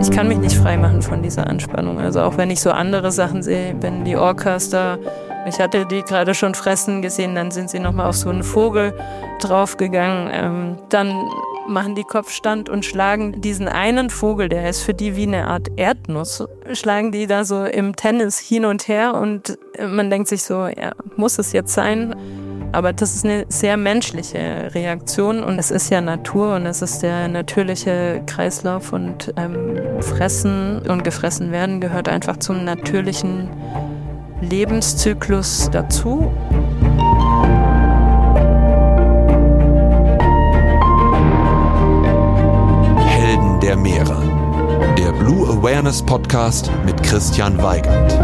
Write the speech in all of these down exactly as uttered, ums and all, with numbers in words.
Ich kann mich nicht freimachen von dieser Anspannung. Also auch wenn ich so andere Sachen sehe, wenn die Orcas da, ich hatte die gerade schon fressen gesehen, dann sind sie nochmal auf so einen Vogel draufgegangen. Ähm, dann machen die Kopfstand und schlagen diesen einen Vogel, der ist für die wie eine Art Erdnuss, schlagen die da so im Tennis hin und her und man denkt sich so, ja, muss es jetzt sein? Aber das ist eine sehr menschliche Reaktion und es ist ja Natur und es ist der natürliche Kreislauf und ähm, Fressen und gefressen werden gehört einfach zum natürlichen Lebenszyklus dazu. Helden der Meere. Der Blue Awareness Podcast mit Christian Weigand.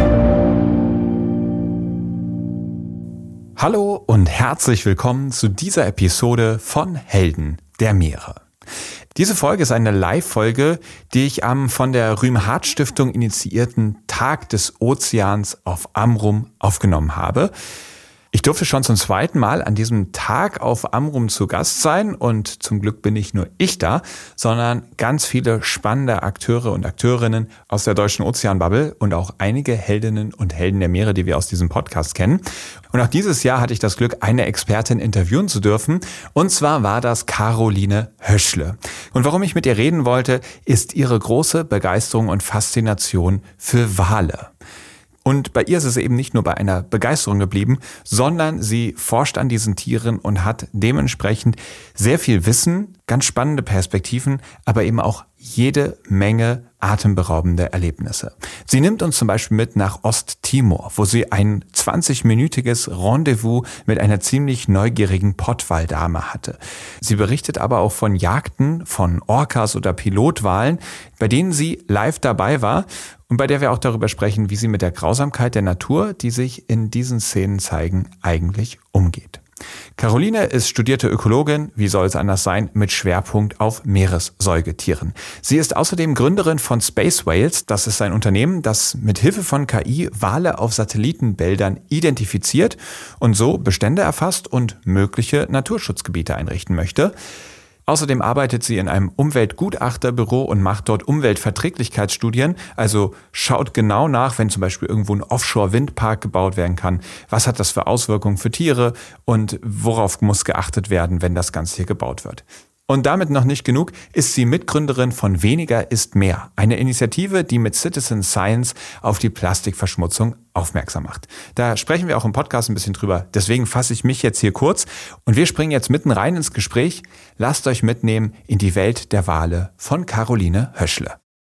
Hallo und herzlich willkommen zu dieser Episode von Helden der Meere. Diese Folge ist eine Live-Folge, die ich am von der Rühm-Hart-Stiftung initiierten Tag des Ozeans auf Amrum aufgenommen habe. Ich durfte schon zum zweiten Mal an diesem Tag auf Amrum zu Gast sein und zum Glück bin nicht nur ich da, sondern ganz viele spannende Akteure und Akteurinnen aus der deutschen Ozeanbubble und auch einige Heldinnen und Helden der Meere, die wir aus diesem Podcast kennen. Und auch dieses Jahr hatte ich das Glück, eine Expertin interviewen zu dürfen und zwar war das Caroline Höschle. Und warum ich mit ihr reden wollte, ist ihre große Begeisterung und Faszination für Wale. Und bei ihr ist es eben nicht nur bei einer Begeisterung geblieben, sondern sie forscht an diesen Tieren und hat dementsprechend sehr viel Wissen, ganz spannende Perspektiven, aber eben auch jede Menge atemberaubende Erlebnisse. Sie nimmt uns zum Beispiel mit nach Osttimor, wo sie ein zwanzigminütiges Rendezvous mit einer ziemlich neugierigen Pottwaldame hatte. Sie berichtet aber auch von Jagden von Orcas oder Pilotwalen, bei denen sie live dabei war und bei der wir auch darüber sprechen, wie sie mit der Grausamkeit der Natur, die sich in diesen Szenen zeigen, eigentlich umgeht. Caroline ist studierte Ökologin, wie soll es anders sein, mit Schwerpunkt auf Meeressäugetieren. Sie ist außerdem Gründerin von Space Whales. Das ist ein Unternehmen, das mit Hilfe von K I Wale auf Satellitenbildern identifiziert und so Bestände erfasst und mögliche Naturschutzgebiete einrichten möchte. Außerdem arbeitet sie in einem Umweltgutachterbüro und macht dort Umweltverträglichkeitsstudien, also schaut genau nach, wenn zum Beispiel irgendwo ein Offshore-Windpark gebaut werden kann, was hat das für Auswirkungen für Tiere und worauf muss geachtet werden, wenn das Ganze hier gebaut wird. Und damit noch nicht genug, ist sie Mitgründerin von Weniger ist mehr, eine Initiative, die mit Citizen Science auf die Plastikverschmutzung aufmerksam macht. Da sprechen wir auch im Podcast ein bisschen drüber, deswegen fasse ich mich jetzt hier kurz und wir springen jetzt mitten rein ins Gespräch. Lasst euch mitnehmen in die Welt der Wale von Caroline Höschle.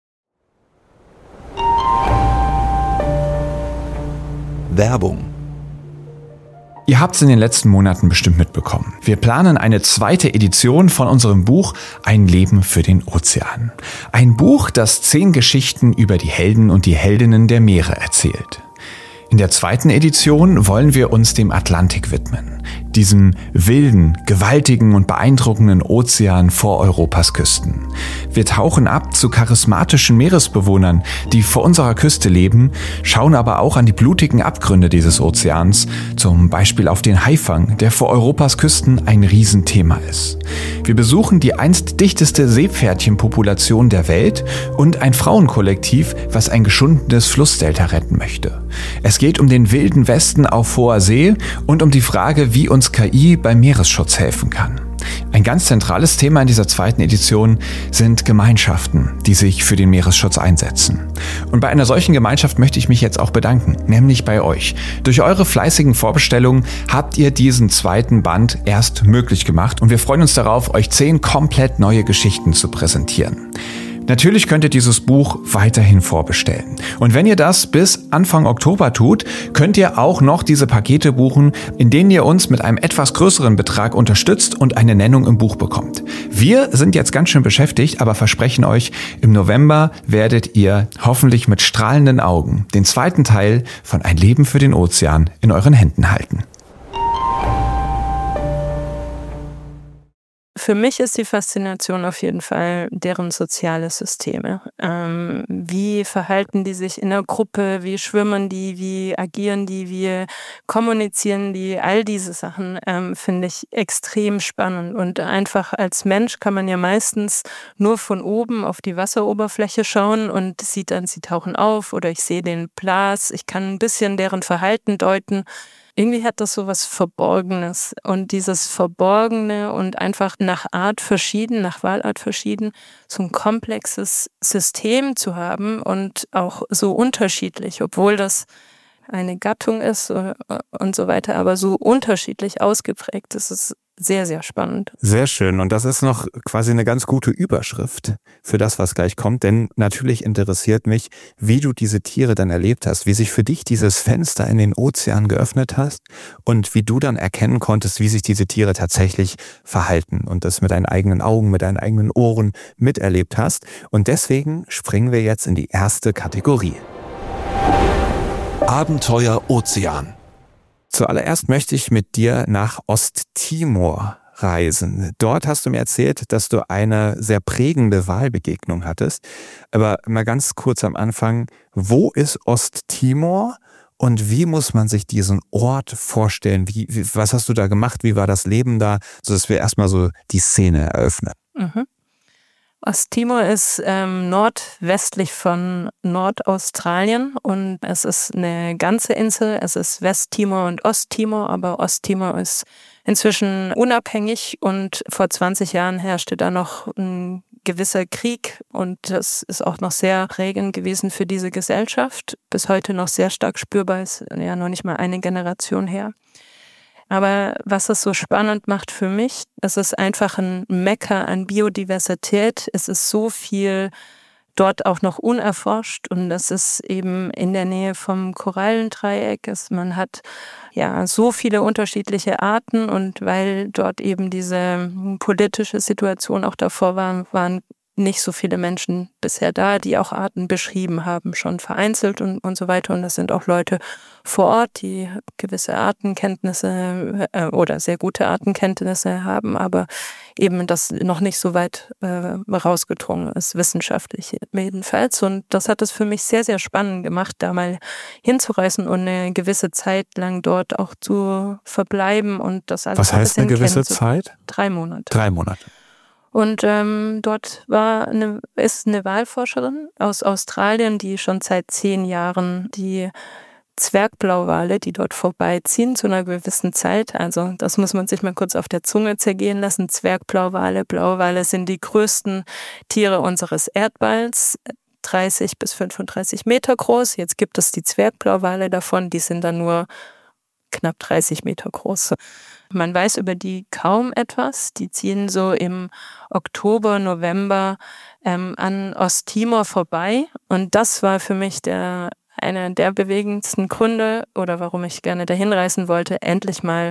Werbung. Ihr habt es in den letzten Monaten bestimmt mitbekommen. Wir planen eine zweite Edition von unserem Buch Ein Leben für den Ozean. Ein Buch, das zehn Geschichten über die Helden und die Heldinnen der Meere erzählt. In der zweiten Edition wollen wir uns dem Atlantik widmen, diesem wilden, gewaltigen und beeindruckenden Ozean vor Europas Küsten. Wir tauchen ab zu charismatischen Meeresbewohnern, die vor unserer Küste leben, schauen aber auch an die blutigen Abgründe dieses Ozeans, zum Beispiel auf den Haifang, der vor Europas Küsten ein Riesenthema ist. Wir besuchen die einst dichteste Seepferdchenpopulation der Welt und ein Frauenkollektiv, was ein geschundenes Flussdelta retten möchte. Es geht um den wilden Westen auf hoher See und um die Frage, wie uns K I beim Meeresschutz helfen kann. Ein ganz zentrales Thema in dieser zweiten Edition sind Gemeinschaften, die sich für den Meeresschutz einsetzen. Und bei einer solchen Gemeinschaft möchte ich mich jetzt auch bedanken, nämlich bei euch. Durch eure fleißigen Vorbestellungen habt ihr diesen zweiten Band erst möglich gemacht und wir freuen uns darauf, euch zehn komplett neue Geschichten zu präsentieren. Natürlich könnt ihr dieses Buch weiterhin vorbestellen. Und wenn ihr das bis Anfang Oktober tut, könnt ihr auch noch diese Pakete buchen, in denen ihr uns mit einem etwas größeren Betrag unterstützt und eine Nennung im Buch bekommt. Wir sind jetzt ganz schön beschäftigt, aber versprechen euch, im November werdet ihr hoffentlich mit strahlenden Augen den zweiten Teil von Ein Leben für den Ozean in euren Händen halten. für mich ist die Faszination auf jeden Fall deren soziale Systeme. Ähm, wie verhalten die sich in der Gruppe, wie schwimmen die, wie agieren die, wie kommunizieren die, all diese Sachen ähm, finde ich extrem spannend. Und einfach als Mensch kann man ja meistens nur von oben auf die Wasseroberfläche schauen und sieht dann, sie tauchen auf oder ich sehe den Blas, ich kann ein bisschen deren Verhalten deuten. Irgendwie hat das so was Verborgenes und dieses Verborgene und einfach nach Art verschieden, nach Wahlart verschieden, so ein komplexes System zu haben und auch so unterschiedlich, obwohl das eine Gattung ist und so weiter, aber so unterschiedlich ausgeprägt. Das ist sehr, sehr spannend. Sehr schön. Und das ist noch quasi eine ganz gute Überschrift für das, was gleich kommt. Denn natürlich interessiert mich, wie du diese Tiere dann erlebt hast, wie sich für dich dieses Fenster in den Ozean geöffnet hast und wie du dann erkennen konntest, wie sich diese Tiere tatsächlich verhalten und das mit deinen eigenen Augen, mit deinen eigenen Ohren miterlebt hast. Und deswegen springen wir jetzt in die erste Kategorie. Abenteuer Ozean. Zuallererst möchte ich mit dir nach Osttimor reisen. Dort hast du mir erzählt, dass du eine sehr prägende Walbegegnung hattest. Aber mal ganz kurz am Anfang, wo ist Osttimor und wie muss man sich diesen Ort vorstellen? Wie, wie, was hast du da gemacht? Wie war das Leben da? Sodass wir erstmal so die Szene eröffnen. Mhm. Osttimor ist ähm, nordwestlich von Nordaustralien und es ist eine ganze Insel. Es ist Westtimor und Osttimor, aber Osttimor ist inzwischen unabhängig und vor zwanzig Jahren herrschte da noch ein gewisser Krieg und das ist auch noch sehr prägend gewesen für diese Gesellschaft. Bis heute noch sehr stark spürbar, ist ja noch nicht mal eine Generation her. Aber was es so spannend macht für mich, es ist einfach ein Mekka an Biodiversität. Es ist so viel dort auch noch unerforscht und es ist eben in der Nähe vom Korallendreieck. Es, man hat ja so viele unterschiedliche Arten und weil dort eben diese politische Situation auch davor war, waren nicht so viele Menschen bisher da, die auch Arten beschrieben haben, schon vereinzelt und, und so weiter. Und das sind auch Leute vor Ort, die gewisse Artenkenntnisse äh, oder sehr gute Artenkenntnisse haben, aber eben das noch nicht so weit äh, rausgedrungen ist, wissenschaftlich jedenfalls. Und das hat es für mich sehr, sehr spannend gemacht, da mal hinzureisen und eine gewisse Zeit lang dort auch zu verbleiben und das alles Was heißt ein eine gewisse Zeit? Drei Monate. Drei Monate. Und ähm, dort war eine, ist eine Walforscherin aus Australien, die schon seit zehn Jahren die Zwergblauwale, die dort vorbeiziehen zu einer gewissen Zeit, also das muss man sich mal kurz auf der Zunge zergehen lassen, Zwergblauwale, Blauwale sind die größten Tiere unseres Erdballs, dreißig bis fünfunddreißig Meter groß. Jetzt gibt es die Zwergblauwale davon, die sind dann nur knapp dreißig Meter groß. Man weiß über die kaum etwas. Die ziehen so im Oktober, November ähm, an Osttimor vorbei. Und das war für mich der einer der bewegendsten Gründe oder warum ich gerne dahin reisen wollte, endlich mal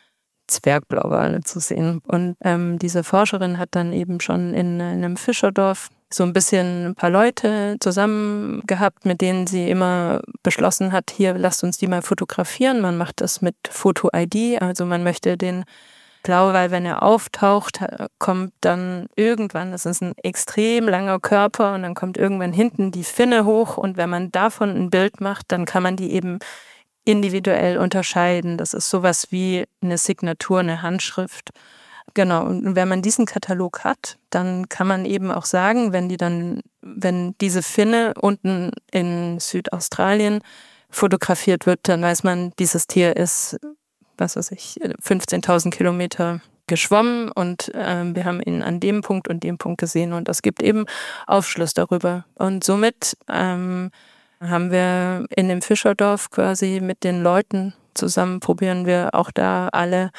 Zwergblauwale zu sehen. Und ähm, diese Forscherin hat dann eben schon in, in einem Fischerdorf so ein bisschen ein paar Leute zusammen gehabt, mit denen sie immer beschlossen hat, hier, lasst uns die mal fotografieren. Man macht das mit Foto-I D, also man möchte den Blauwal, wenn er auftaucht, kommt dann irgendwann, das ist ein extrem langer Körper und dann kommt irgendwann hinten die Finne hoch und wenn man davon ein Bild macht, dann kann man die eben individuell unterscheiden. Das ist sowas wie eine Signatur, eine Handschrift. Genau, und wenn man diesen Katalog hat, dann kann man eben auch sagen, wenn die dann, wenn diese Finne unten in Südaustralien fotografiert wird, dann weiß man, dieses Tier ist, was weiß ich, fünfzehntausend Kilometer geschwommen und äh, wir haben ihn an dem Punkt und dem Punkt gesehen und das gibt eben Aufschluss darüber. Und somit ähm, haben wir in dem Fischerdorf quasi mit den Leuten zusammen probieren wir auch da alle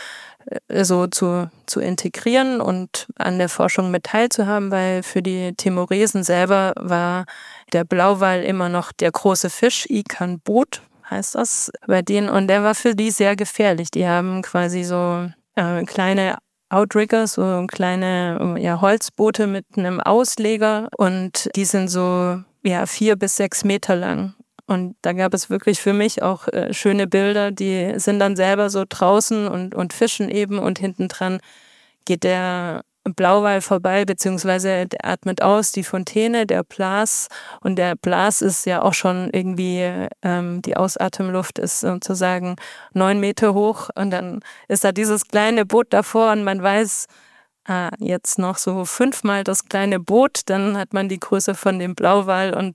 so zu, zu integrieren und an der Forschung mit teilzuhaben, weil für die Timoresen selber war der Blauwal immer noch der große Fisch, Ikan Boot heißt das bei denen und der war für die sehr gefährlich. Die haben quasi so äh, kleine Outrigger, so kleine ja, Holzboote mit einem Ausleger und die sind so ja vier bis sechs Meter lang. Und da gab es wirklich für mich auch äh, schöne Bilder, die sind dann selber so draußen und, und fischen eben und hinten dran geht der Blauwal vorbei, beziehungsweise der atmet aus, die Fontäne, der Blas. Und der Blas ist ja auch schon irgendwie, ähm, die Ausatemluft ist sozusagen neun Meter hoch. Und dann ist da dieses kleine Boot davor und man weiß, ah, jetzt noch so fünfmal das kleine Boot, dann hat man die Größe von dem Blauwal und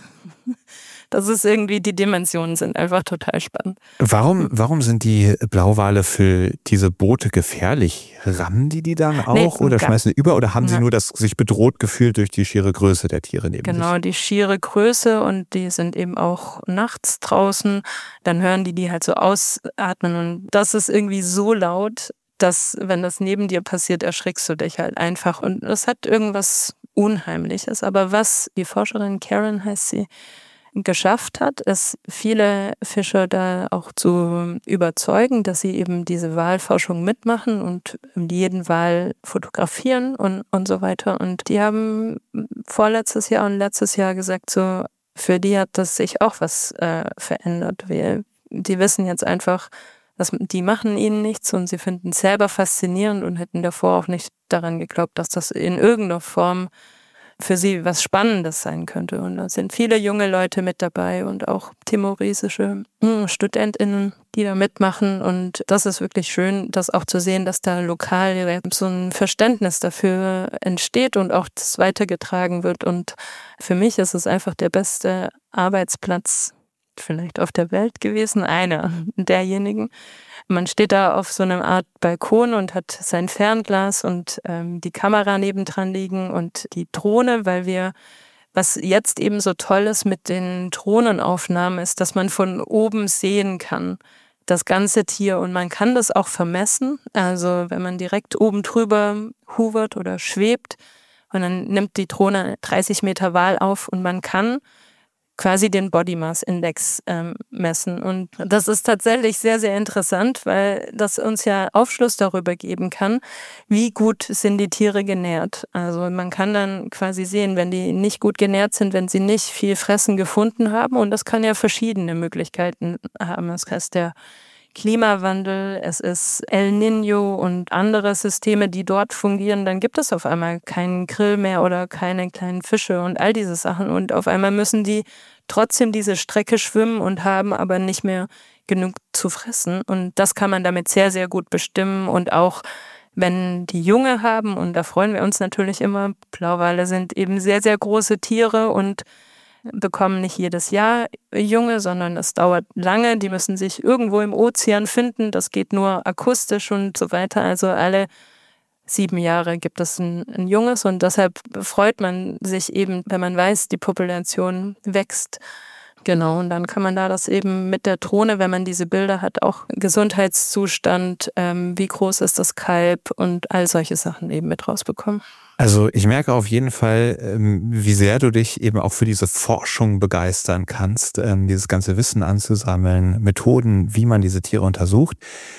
das ist irgendwie, die Dimensionen sind einfach total spannend. Warum, warum sind die Blauwale für diese Boote gefährlich? Rammen die die dann auch Nee, oder gar- schmeißen die über oder haben sie Ja. nur das sich bedroht gefühlt durch die schiere Größe der Tiere neben Genau, sich? die schiere Größe und die sind eben auch nachts draußen. Dann hören die die halt so ausatmen und das ist irgendwie so laut, dass, wenn das neben dir passiert, erschrickst du dich halt einfach. Und das hat irgendwas Unheimliches. Aber was die Forscherin Karen heißt sie, geschafft hat, ist viele Fischer da auch zu überzeugen, dass sie eben diese Walforschung mitmachen und jeden Wal fotografieren und, und so weiter. Und die haben vorletztes Jahr und letztes Jahr gesagt, so für die hat das sich auch was äh, verändert. Wir, die wissen jetzt einfach, dass die machen ihnen nichts und sie finden es selber faszinierend und hätten davor auch nicht daran geglaubt, dass das in irgendeiner Form für sie was Spannendes sein könnte. Und da sind viele junge Leute mit dabei und auch timoresische mh, StudentInnen, die da mitmachen. Und das ist wirklich schön, das auch zu sehen, dass da lokal so ein Verständnis dafür entsteht und auch das weitergetragen wird. Und für mich ist es einfach der beste Arbeitsplatz vielleicht auf der Welt gewesen, einer derjenigen. Man steht da auf so einer Art Balkon und hat sein Fernglas und ähm, die Kamera nebendran liegen und die Drohne, weil wir, was jetzt eben so toll ist mit den Drohnenaufnahmen, ist, dass man von oben sehen kann, das ganze Tier und man kann das auch vermessen. Also wenn man direkt oben drüber hovert oder schwebt und dann nimmt die Drohne dreißig Meter Wal auf und man kann quasi den Body Mass Index ähm, messen. Und das ist tatsächlich sehr, sehr interessant, weil das uns ja Aufschluss darüber geben kann, wie gut sind die Tiere genährt. Also man kann dann quasi sehen, wenn die nicht gut genährt sind, wenn sie nicht viel Fressen gefunden haben. Und das kann ja verschiedene Möglichkeiten haben. Das heißt, der Klimawandel, es ist El Niño und andere Systeme, die dort fungieren, dann gibt es auf einmal keinen Grill mehr oder keine kleinen Fische und all diese Sachen. Und auf einmal müssen die trotzdem diese Strecke schwimmen und haben aber nicht mehr genug zu fressen. Und das kann man damit sehr, sehr gut bestimmen. Und auch wenn die Junge haben, und da freuen wir uns natürlich immer, Blauwale sind eben sehr, sehr große Tiere und bekommen nicht jedes Jahr Junge, sondern es dauert lange. Die müssen sich irgendwo im Ozean finden. Das geht nur akustisch und so weiter. Also alle sieben Jahre gibt es ein, ein Junges und deshalb freut man sich eben, wenn man weiß, die Population wächst. Genau, und dann kann man da das eben mit der Drohne, wenn man diese Bilder hat, auch Gesundheitszustand, ähm, wie groß ist das Kalb und all solche Sachen eben mit rausbekommen. Also ich merke auf jeden Fall, wie sehr du dich eben auch für diese Forschung begeistern kannst, dieses ganze Wissen anzusammeln, Methoden, wie man diese Tiere untersucht.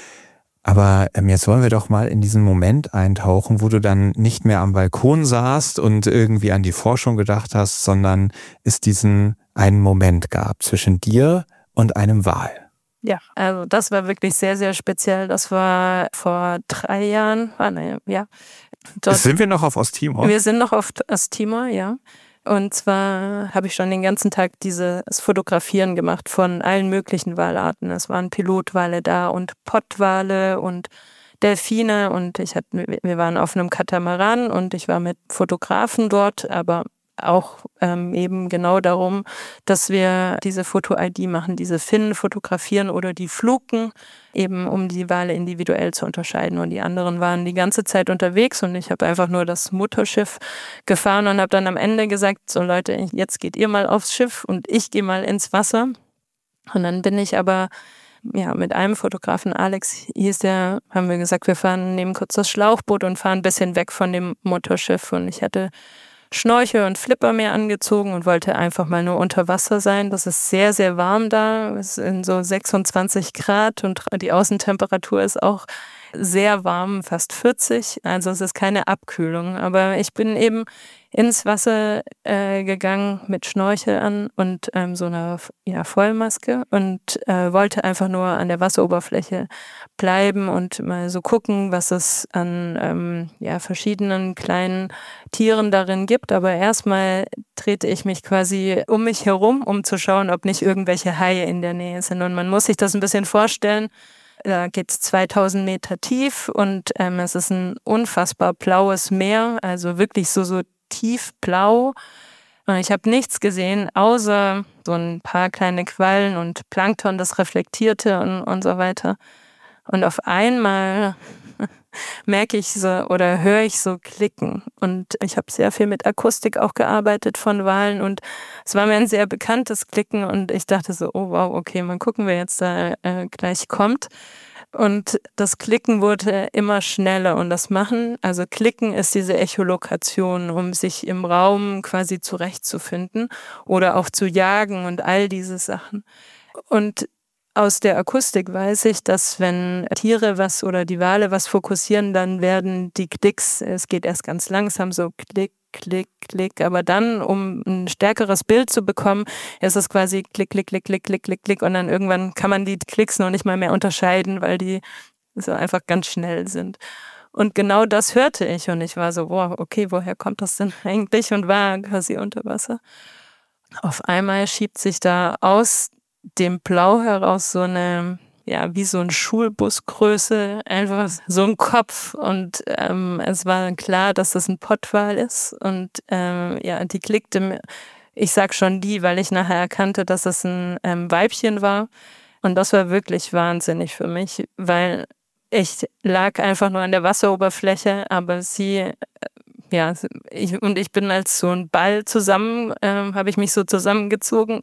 Aber jetzt wollen wir doch mal in diesen Moment eintauchen, wo du dann nicht mehr am Balkon saßt und irgendwie an die Forschung gedacht hast, sondern es diesen einen Moment gab zwischen dir und einem Wal. Ja, also das war wirklich sehr, sehr speziell. Das war vor drei Jahren, war, ne, ja. Dort, sind wir noch auf Osttimor? Wir sind noch auf Osttimor, ja. Und zwar habe ich schon den ganzen Tag dieses Fotografieren gemacht von allen möglichen Walarten. Es waren Pilotwale da und Pottwale und Delfine und ich hatte, wir waren auf einem Katamaran und ich war mit Fotografen dort, aber auch ähm, eben genau darum, dass wir diese Foto-I D machen, diese Finnen fotografieren oder die Fluken, eben um die Wale individuell zu unterscheiden. Und die anderen waren die ganze Zeit unterwegs und ich habe einfach nur das Mutterschiff gefahren und habe dann am Ende gesagt, so Leute, jetzt geht ihr mal aufs Schiff und ich gehe mal ins Wasser. Und dann bin ich aber ja mit einem Fotografen, Alex hieß der, haben wir gesagt, wir fahren, nehmen kurz das Schlauchboot und fahren ein bisschen weg von dem Mutterschiff. Und ich hatte Schnorchel und Flipper mir angezogen und wollte einfach mal nur unter Wasser sein. Das ist sehr, sehr warm da. Es sind so sechsundzwanzig Grad und die Außentemperatur ist auch sehr warm, fast vierzig, also es ist keine Abkühlung. Aber ich bin eben ins Wasser äh, gegangen mit Schnorchel an und ähm, so einer ja, Vollmaske und äh, wollte einfach nur an der Wasseroberfläche bleiben und mal so gucken, was es an ähm, ja, verschiedenen kleinen Tieren darin gibt. Aber erstmal drehte ich mich quasi um mich herum, um zu schauen, ob nicht irgendwelche Haie in der Nähe sind. Und man muss sich das ein bisschen vorstellen. Da geht es zweitausend Meter tief und ähm, es ist ein unfassbar blaues Meer, also wirklich so, so tiefblau. Und ich habe nichts gesehen, außer so ein paar kleine Quallen und Plankton, das reflektierte und, und so weiter. Und auf einmal merke ich so oder höre ich so Klicken. Und ich habe sehr viel mit Akustik auch gearbeitet von Walen und es war mir ein sehr bekanntes Klicken und ich dachte so, oh wow, okay, mal gucken, wer jetzt da äh, gleich kommt. Und das Klicken wurde immer schneller und das Machen, also Klicken ist diese Echolokation, um sich im Raum quasi zurechtzufinden oder auch zu jagen und all diese Sachen. Und aus der Akustik weiß ich, dass wenn Tiere was oder die Wale was fokussieren, dann werden die Klicks, es geht erst ganz langsam, so Klick, Klick, Klick, aber dann, um ein stärkeres Bild zu bekommen, ist es quasi Klick, Klick, Klick, Klick, Klick, Klick, Klick und dann irgendwann kann man die Klicks noch nicht mal mehr unterscheiden, weil die so einfach ganz schnell sind. Und genau das hörte ich und ich war so, wow, okay, woher kommt das denn eigentlich und war quasi unter Wasser. Auf einmal schiebt sich da aus dem Blau heraus so eine, ja, wie so ein Schulbusgröße, einfach so ein Kopf und ähm, es war klar, dass das ein Pottwal ist und ähm, ja, die klickte mir, ich sag schon die, weil ich nachher erkannte, dass das ein ähm, Weibchen war und das war wirklich wahnsinnig für mich, weil ich lag einfach nur an der Wasseroberfläche, aber sie äh, ja, ich, und ich bin als so ein Ball zusammen, äh, habe ich mich so zusammengezogen.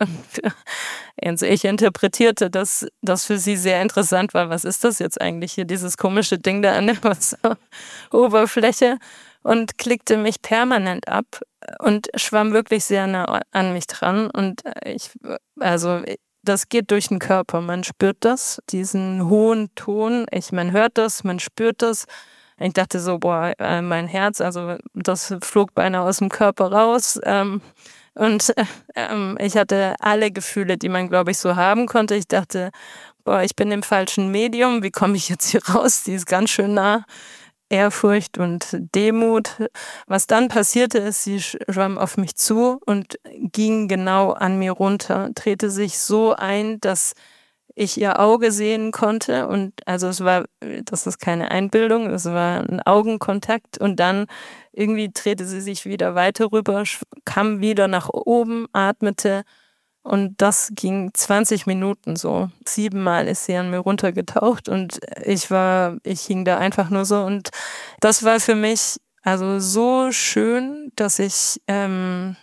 Also ich interpretierte, dass das für sie sehr interessant war. Was ist das jetzt eigentlich hier, dieses komische Ding da an der Wasseroberfläche? Und klickte mich permanent ab und schwamm wirklich sehr nah an mich dran. Und ich, also das geht durch den Körper. Man spürt das, diesen hohen Ton. Ich, man hört das, man spürt das. Ich dachte so, boah, äh, mein Herz, also das flog beinahe aus dem Körper raus. Ähm, und ähm, ich hatte alle Gefühle, die man, glaube ich, so haben konnte. Ich dachte, boah, ich bin im falschen Medium, wie komme ich jetzt hier raus? Die ist ganz schön nah. Ehrfurcht und Demut. Was dann passierte ist, sie schwamm auf mich zu und ging genau an mir runter, drehte sich so ein, dass ich ihr Auge sehen konnte und also es war, das ist keine Einbildung, es war ein Augenkontakt und dann irgendwie drehte sie sich wieder weiter rüber, kam wieder nach oben, atmete und das ging zwanzig Minuten so. Siebenmal ist sie an mir runtergetaucht und ich war, ich hing da einfach nur so und das war für mich also so schön, dass ich ähm,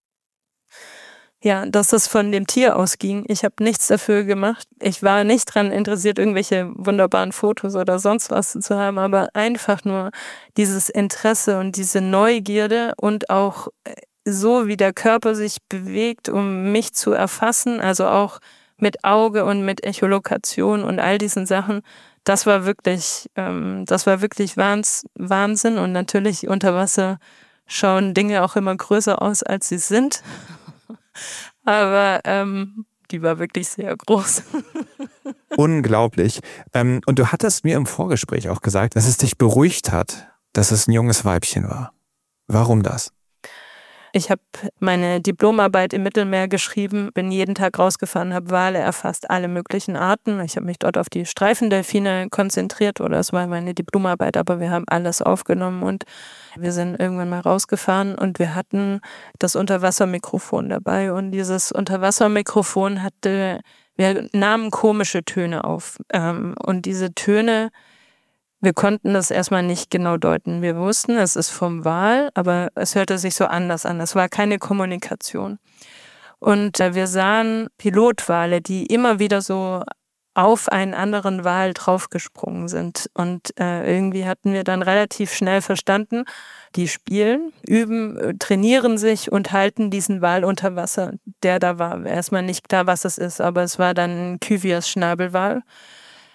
Ja, dass das von dem Tier ausging. Ich habe nichts dafür gemacht. Ich war nicht dran interessiert, irgendwelche wunderbaren Fotos oder sonst was zu haben, aber einfach nur dieses Interesse und diese Neugierde und auch so, wie der Körper sich bewegt, um mich zu erfassen, also auch mit Auge und mit Echolokation und all diesen Sachen. Das war wirklich, ähm, das war wirklich Wahnsinn und natürlich unter Wasser schauen Dinge auch immer größer aus, als sie sind. Aber ähm, die war wirklich sehr groß. Unglaublich. Ähm, und du hattest mir im Vorgespräch auch gesagt, dass es dich beruhigt hat, dass es ein junges Weibchen war. Warum das? Ich habe meine Diplomarbeit im Mittelmeer geschrieben, bin jeden Tag rausgefahren, habe Wale erfasst, alle möglichen Arten. Ich habe mich dort auf die Streifendelfine konzentriert, oder es war meine Diplomarbeit, aber wir haben alles aufgenommen und wir sind irgendwann mal rausgefahren und wir hatten das Unterwassermikrofon dabei und dieses Unterwassermikrofon hatte, wir nahmen komische Töne auf und diese Töne, wir konnten das erstmal nicht genau deuten. Wir wussten, es ist vom Wal, aber es hörte sich so anders an. Es war keine Kommunikation. Und äh, wir sahen Pilotwale, die immer wieder so auf einen anderen Wal draufgesprungen sind. Und äh, irgendwie hatten wir dann relativ schnell verstanden, die spielen, üben, trainieren sich und halten diesen Wal unter Wasser, der da war. Erstmal nicht klar, was es ist, aber es war dann ein Cuviers-Schnabelwal.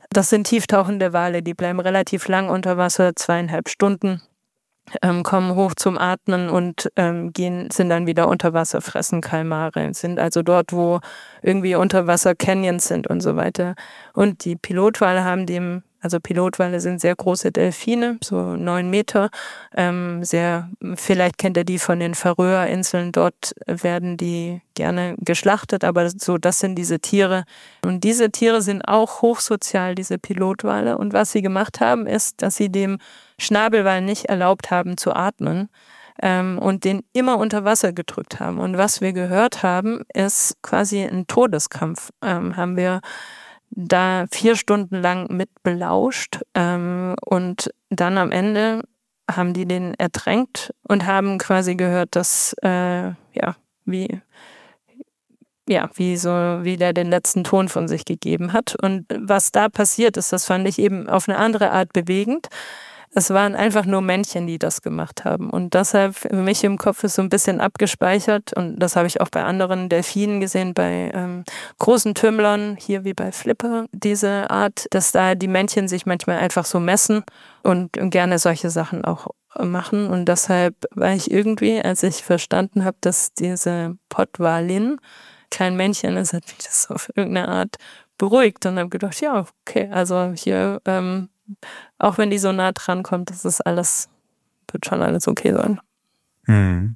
Das sind tieftauchende Wale, die bleiben relativ lang unter Wasser, zweieinhalb Stunden. Ähm, kommen hoch zum Atmen und ähm, gehen, sind dann wieder unter Wasser, fressen Kalmare, sind also dort, wo irgendwie Unterwasser Canyons sind und so weiter. Und die Pilotwale haben dem, also Pilotwale sind sehr große Delfine, so neun Meter, ähm, sehr, vielleicht kennt ihr die von den Färöerinseln, dort werden die gerne geschlachtet, aber so, das sind diese Tiere. Und diese Tiere sind auch hochsozial, diese Pilotwale. Und was sie gemacht haben, ist, dass sie dem Schnabelwal nicht erlaubt haben zu atmen ähm, und den immer unter Wasser gedrückt haben. Und was wir gehört haben, ist quasi ein Todeskampf. Ähm, haben wir da vier Stunden lang mit belauscht ähm, und dann am Ende haben die den ertränkt und haben quasi gehört, dass äh, ja wie ja wie so wie der den letzten Ton von sich gegeben hat. Und was da passiert ist, das fand ich eben auf eine andere Art bewegend. Es waren einfach nur Männchen, die das gemacht haben. Und deshalb für mich im Kopf ist so ein bisschen abgespeichert. Und das habe ich auch bei anderen Delfinen gesehen, bei ähm, großen Tümmlern, hier wie bei Flipper, diese Art, dass da die Männchen sich manchmal einfach so messen und gerne solche Sachen auch machen. Und deshalb war ich irgendwie, als ich verstanden habe, dass diese Pottwalin kein Männchen ist, hat mich das auf irgendeine Art beruhigt. Und habe gedacht, ja, okay, also hier ähm, auch wenn die so nah dran kommt, das ist alles, wird schon alles okay sein. Hm.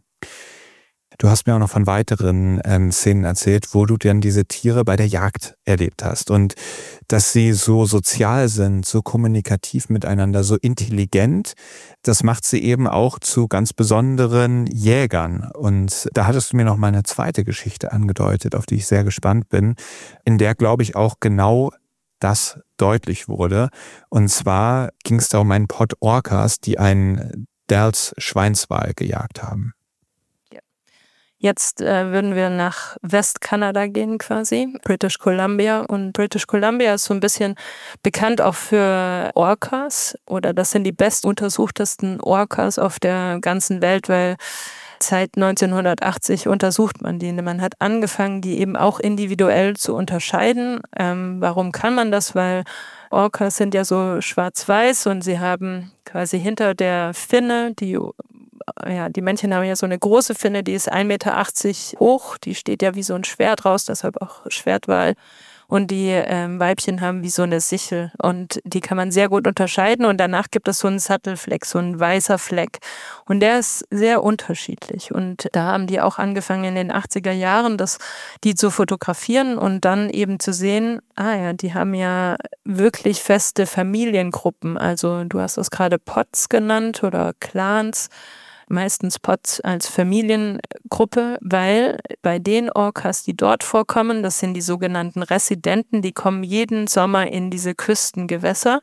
Du hast mir auch noch von weiteren ähm, Szenen erzählt, wo du dann diese Tiere bei der Jagd erlebt hast und dass sie so sozial sind, so kommunikativ miteinander, so intelligent. Das macht sie eben auch zu ganz besonderen Jägern. Und da hattest du mir noch mal eine zweite Geschichte angedeutet, auf die ich sehr gespannt bin, in der, glaube ich, auch genau das deutlich wurde. Und zwar ging es da um einen Pod Orcas, die einen Dalles Schweinswal gejagt haben. Ja. Jetzt äh, würden wir nach Westkanada gehen quasi, British Columbia. Und British Columbia ist so ein bisschen bekannt auch für Orcas, oder das sind die bestuntersuchtesten Orcas auf der ganzen Welt, weil seit neunzehnhundertachtzig untersucht man die. Man hat angefangen, die eben auch individuell zu unterscheiden. Ähm, warum kann man das? Weil Orcas sind ja so schwarz-weiß und sie haben quasi hinter der Finne, die, ja, die Männchen haben ja so eine große Finne, die ist ein Meter achtzig hoch, die steht ja wie so ein Schwert raus, deshalb auch Schwertwal. Und die ähm, Weibchen haben wie so eine Sichel und die kann man sehr gut unterscheiden. Und danach gibt es so einen Sattelfleck, so ein weißer Fleck. Und der ist sehr unterschiedlich. Und da haben die auch angefangen in den achtziger Jahren, das, die zu fotografieren und dann eben zu sehen, ah ja, die haben ja wirklich feste Familiengruppen. Also du hast das gerade Pods genannt oder Clans. Meistens Pods als Familiengruppe, weil bei den Orcas, die dort vorkommen, das sind die sogenannten Residenten, die kommen jeden Sommer in diese Küstengewässer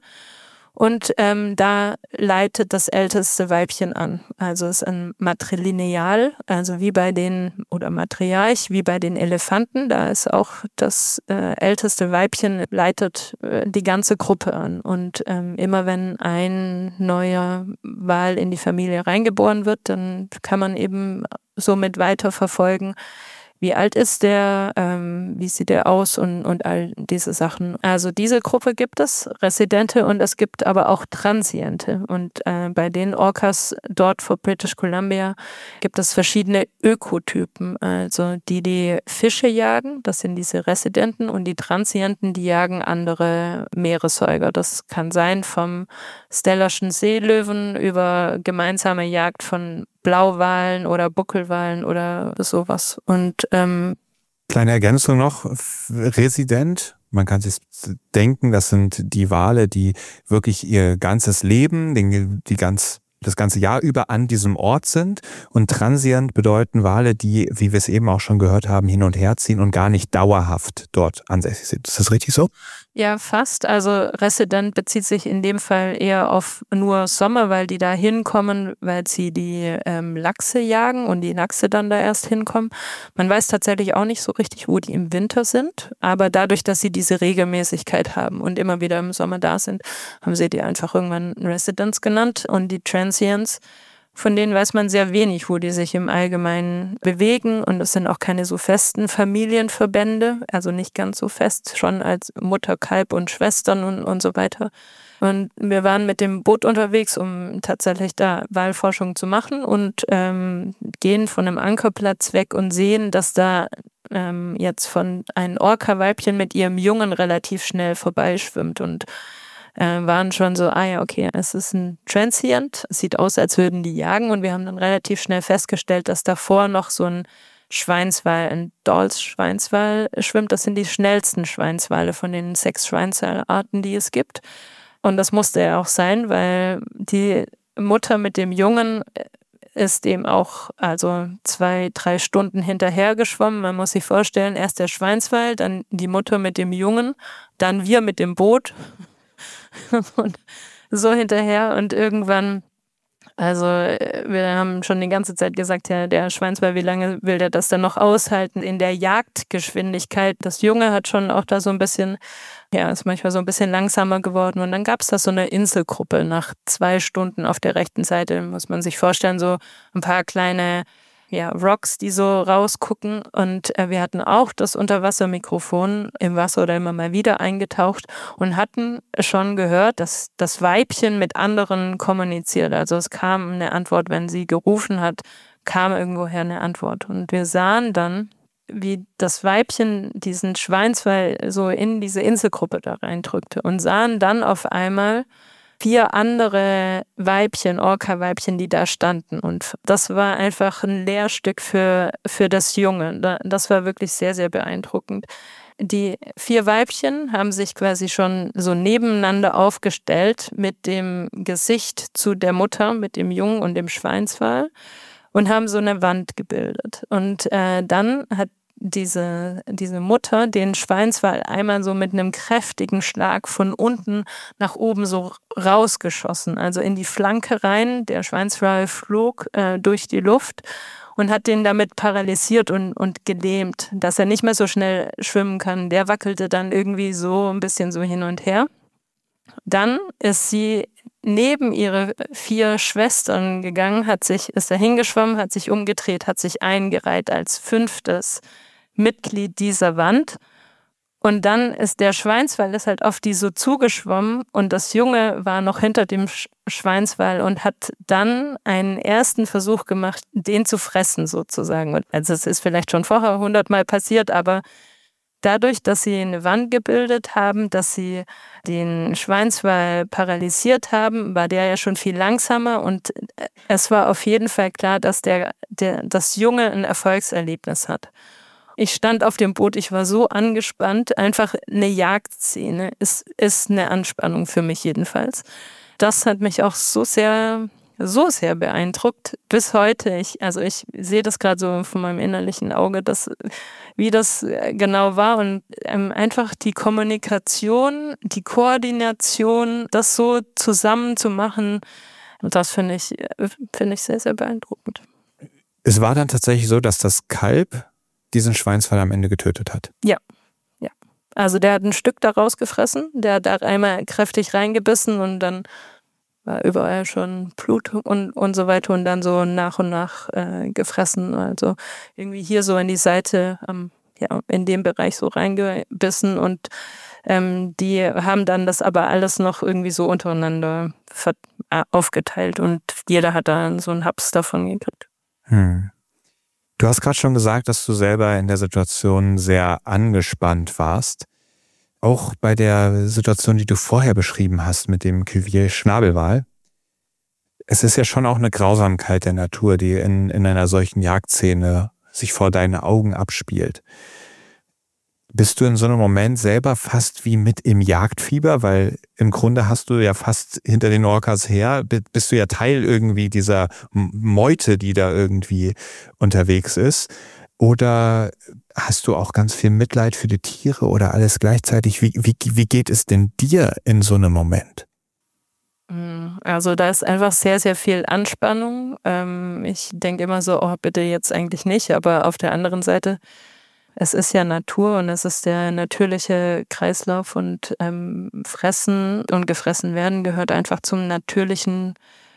und ähm, da leitet das älteste Weibchen an. Also es ist ein Matrilineal, also wie bei den, oder Matriarch, wie bei den Elefanten, da ist auch das äh, älteste Weibchen leitet äh, die ganze Gruppe an. Und ähm, immer wenn ein neuer Wal in die Familie reingeboren wird, dann kann man eben somit weiterverfolgen, wie alt ist der, ähm, wie sieht der aus und, und all diese Sachen. Also diese Gruppe gibt es, Residente, und es gibt aber auch Transiente. Und äh, bei den Orcas dort vor British Columbia gibt es verschiedene Ökotypen. Also die, die Fische jagen, das sind diese Residenten, und die Transienten, die jagen andere Meeressäuger. Das kann sein vom Stellerschen Seelöwen über gemeinsame Jagd von Blauwalen oder Buckelwalen oder sowas. Und ähm, kleine Ergänzung noch, Resident, man kann sich denken, das sind die Wale, die wirklich ihr ganzes Leben, die, die ganz das ganze Jahr über an diesem Ort sind, und transient bedeuten Wale, die, wie wir es eben auch schon gehört haben, hin und her ziehen und gar nicht dauerhaft dort ansässig sind. Ist das richtig so? Ja, fast. Also Resident bezieht sich in dem Fall eher auf nur Sommer, weil die da hinkommen, weil sie die ähm, Lachse jagen und die Lachse dann da erst hinkommen. Man weiß tatsächlich auch nicht so richtig, wo die im Winter sind, aber dadurch, dass sie diese Regelmäßigkeit haben und immer wieder im Sommer da sind, haben sie die einfach irgendwann Residents genannt, und die Transients Von denen weiß man sehr wenig, wo die sich im Allgemeinen bewegen. Und es sind auch keine so festen Familienverbände, also nicht ganz so fest, schon als Mutter, Kalb und Schwestern und, und so weiter. Und wir waren mit dem Boot unterwegs, um tatsächlich da Walforschung zu machen und ähm, gehen von einem Ankerplatz weg und sehen, dass da ähm, jetzt von ein Orca-Weibchen mit ihrem Jungen relativ schnell vorbeischwimmt und äh, waren schon so, ah ja, okay, es ist ein Transient, es sieht aus, als würden die jagen und wir haben dann relativ schnell festgestellt, dass davor noch so ein Schweinswal, ein Dals-Schweinswal schwimmt. Das sind die schnellsten Schweinswale von den sechs Schweinswalarten, die es gibt. Und das musste ja auch sein, weil die Mutter mit dem Jungen ist dem auch also zwei, drei Stunden hinterher geschwommen. Man muss sich vorstellen, erst der Schweinswal, dann die Mutter mit dem Jungen, dann wir mit dem Boot und so hinterher. Und irgendwann, also wir haben schon die ganze Zeit gesagt, ja, der Schweinswal, wie lange will der das denn noch aushalten in der Jagdgeschwindigkeit? Das Junge hat schon auch da so ein bisschen, ja, ist manchmal so ein bisschen langsamer geworden. Und dann gab es da so eine Inselgruppe nach zwei Stunden auf der rechten Seite, muss man sich vorstellen, so ein paar kleine ja, Rocks, die so rausgucken. Und äh, wir hatten auch das Unterwassermikrofon im Wasser oder immer mal wieder eingetaucht und hatten schon gehört, dass das Weibchen mit anderen kommuniziert. Also es kam eine Antwort, wenn sie gerufen hat, kam irgendwoher eine Antwort. Und wir sahen dann, wie das Weibchen diesen Schweinswal so in diese Inselgruppe da reindrückte und sahen dann auf einmal vier andere Weibchen, Orca-Weibchen, die da standen. Und das war einfach ein Lehrstück für, für das Junge. Das war wirklich sehr, sehr beeindruckend. Die vier Weibchen haben sich quasi schon so nebeneinander aufgestellt mit dem Gesicht zu der Mutter, mit dem Jungen und dem Schweinswal und haben so eine Wand gebildet. Und äh, dann hat diese, diese Mutter den Schweinswal einmal so mit einem kräftigen Schlag von unten nach oben so rausgeschossen, also in die Flanke rein. Der Schweinswal flog äh, durch die Luft und hat den damit paralysiert und, und gelähmt, dass er nicht mehr so schnell schwimmen kann. Der wackelte dann irgendwie so ein bisschen so hin und her. Dann ist sie neben ihre vier Schwestern gegangen, hat sich, ist da hingeschwommen, hat sich umgedreht, hat sich eingereiht als fünftes Mitglied dieser Wand. Und dann ist der Schweinswal ist halt auf die so zugeschwommen und das Junge war noch hinter dem Schweinswal und hat dann einen ersten Versuch gemacht, den zu fressen sozusagen. Also es ist vielleicht schon vorher hundertmal passiert, aber dadurch, dass sie eine Wand gebildet haben, dass sie den Schweinswal paralysiert haben, war der ja schon viel langsamer und es war auf jeden Fall klar, dass der, der, das Junge ein Erfolgserlebnis hat. Ich stand auf dem Boot, ich war so angespannt. Einfach eine Jagdszene ist, ist eine Anspannung für mich jedenfalls. Das hat mich auch so sehr, so sehr beeindruckt. Bis heute, ich, also ich sehe das gerade so von meinem innerlichen Auge, dass, wie das genau war. Und ähm, einfach die Kommunikation, die Koordination, das so zusammen zu machen, das finde ich, finde ich sehr, sehr beeindruckend. Es war dann tatsächlich so, dass das Kalb diesen Schweinswal am Ende getötet hat. Ja, ja. Also der hat ein Stück da rausgefressen, der hat da einmal kräftig reingebissen und dann war überall schon Blut und, und so weiter und dann so nach und nach äh, gefressen. Also irgendwie hier so in die Seite, ähm, ja, in dem Bereich so reingebissen und ähm, die haben dann das aber alles noch irgendwie so untereinander ver- äh, aufgeteilt und jeder hat dann so einen Haps davon gekriegt. Hm. Du hast gerade schon gesagt, dass du selber in der Situation sehr angespannt warst. Auch bei der Situation, die du vorher beschrieben hast mit dem Cuvier-Schnabelwal. Es ist ja schon auch eine Grausamkeit der Natur, die in, in einer solchen Jagdszene sich vor deinen Augen abspielt. Bist du in so einem Moment selber fast wie mit im Jagdfieber? Weil im Grunde hast du ja fast hinter den Orcas her, bist du ja Teil irgendwie dieser Meute, die da irgendwie unterwegs ist. Oder hast du auch ganz viel Mitleid für die Tiere oder alles gleichzeitig? Wie, wie, wie geht es denn dir in so einem Moment? Also da ist einfach sehr, sehr viel Anspannung. Ich denke immer so, oh bitte jetzt eigentlich nicht. Aber auf der anderen Seite, es ist ja Natur und es ist der natürliche Kreislauf und ähm, Fressen und gefressen werden gehört einfach zum natürlichen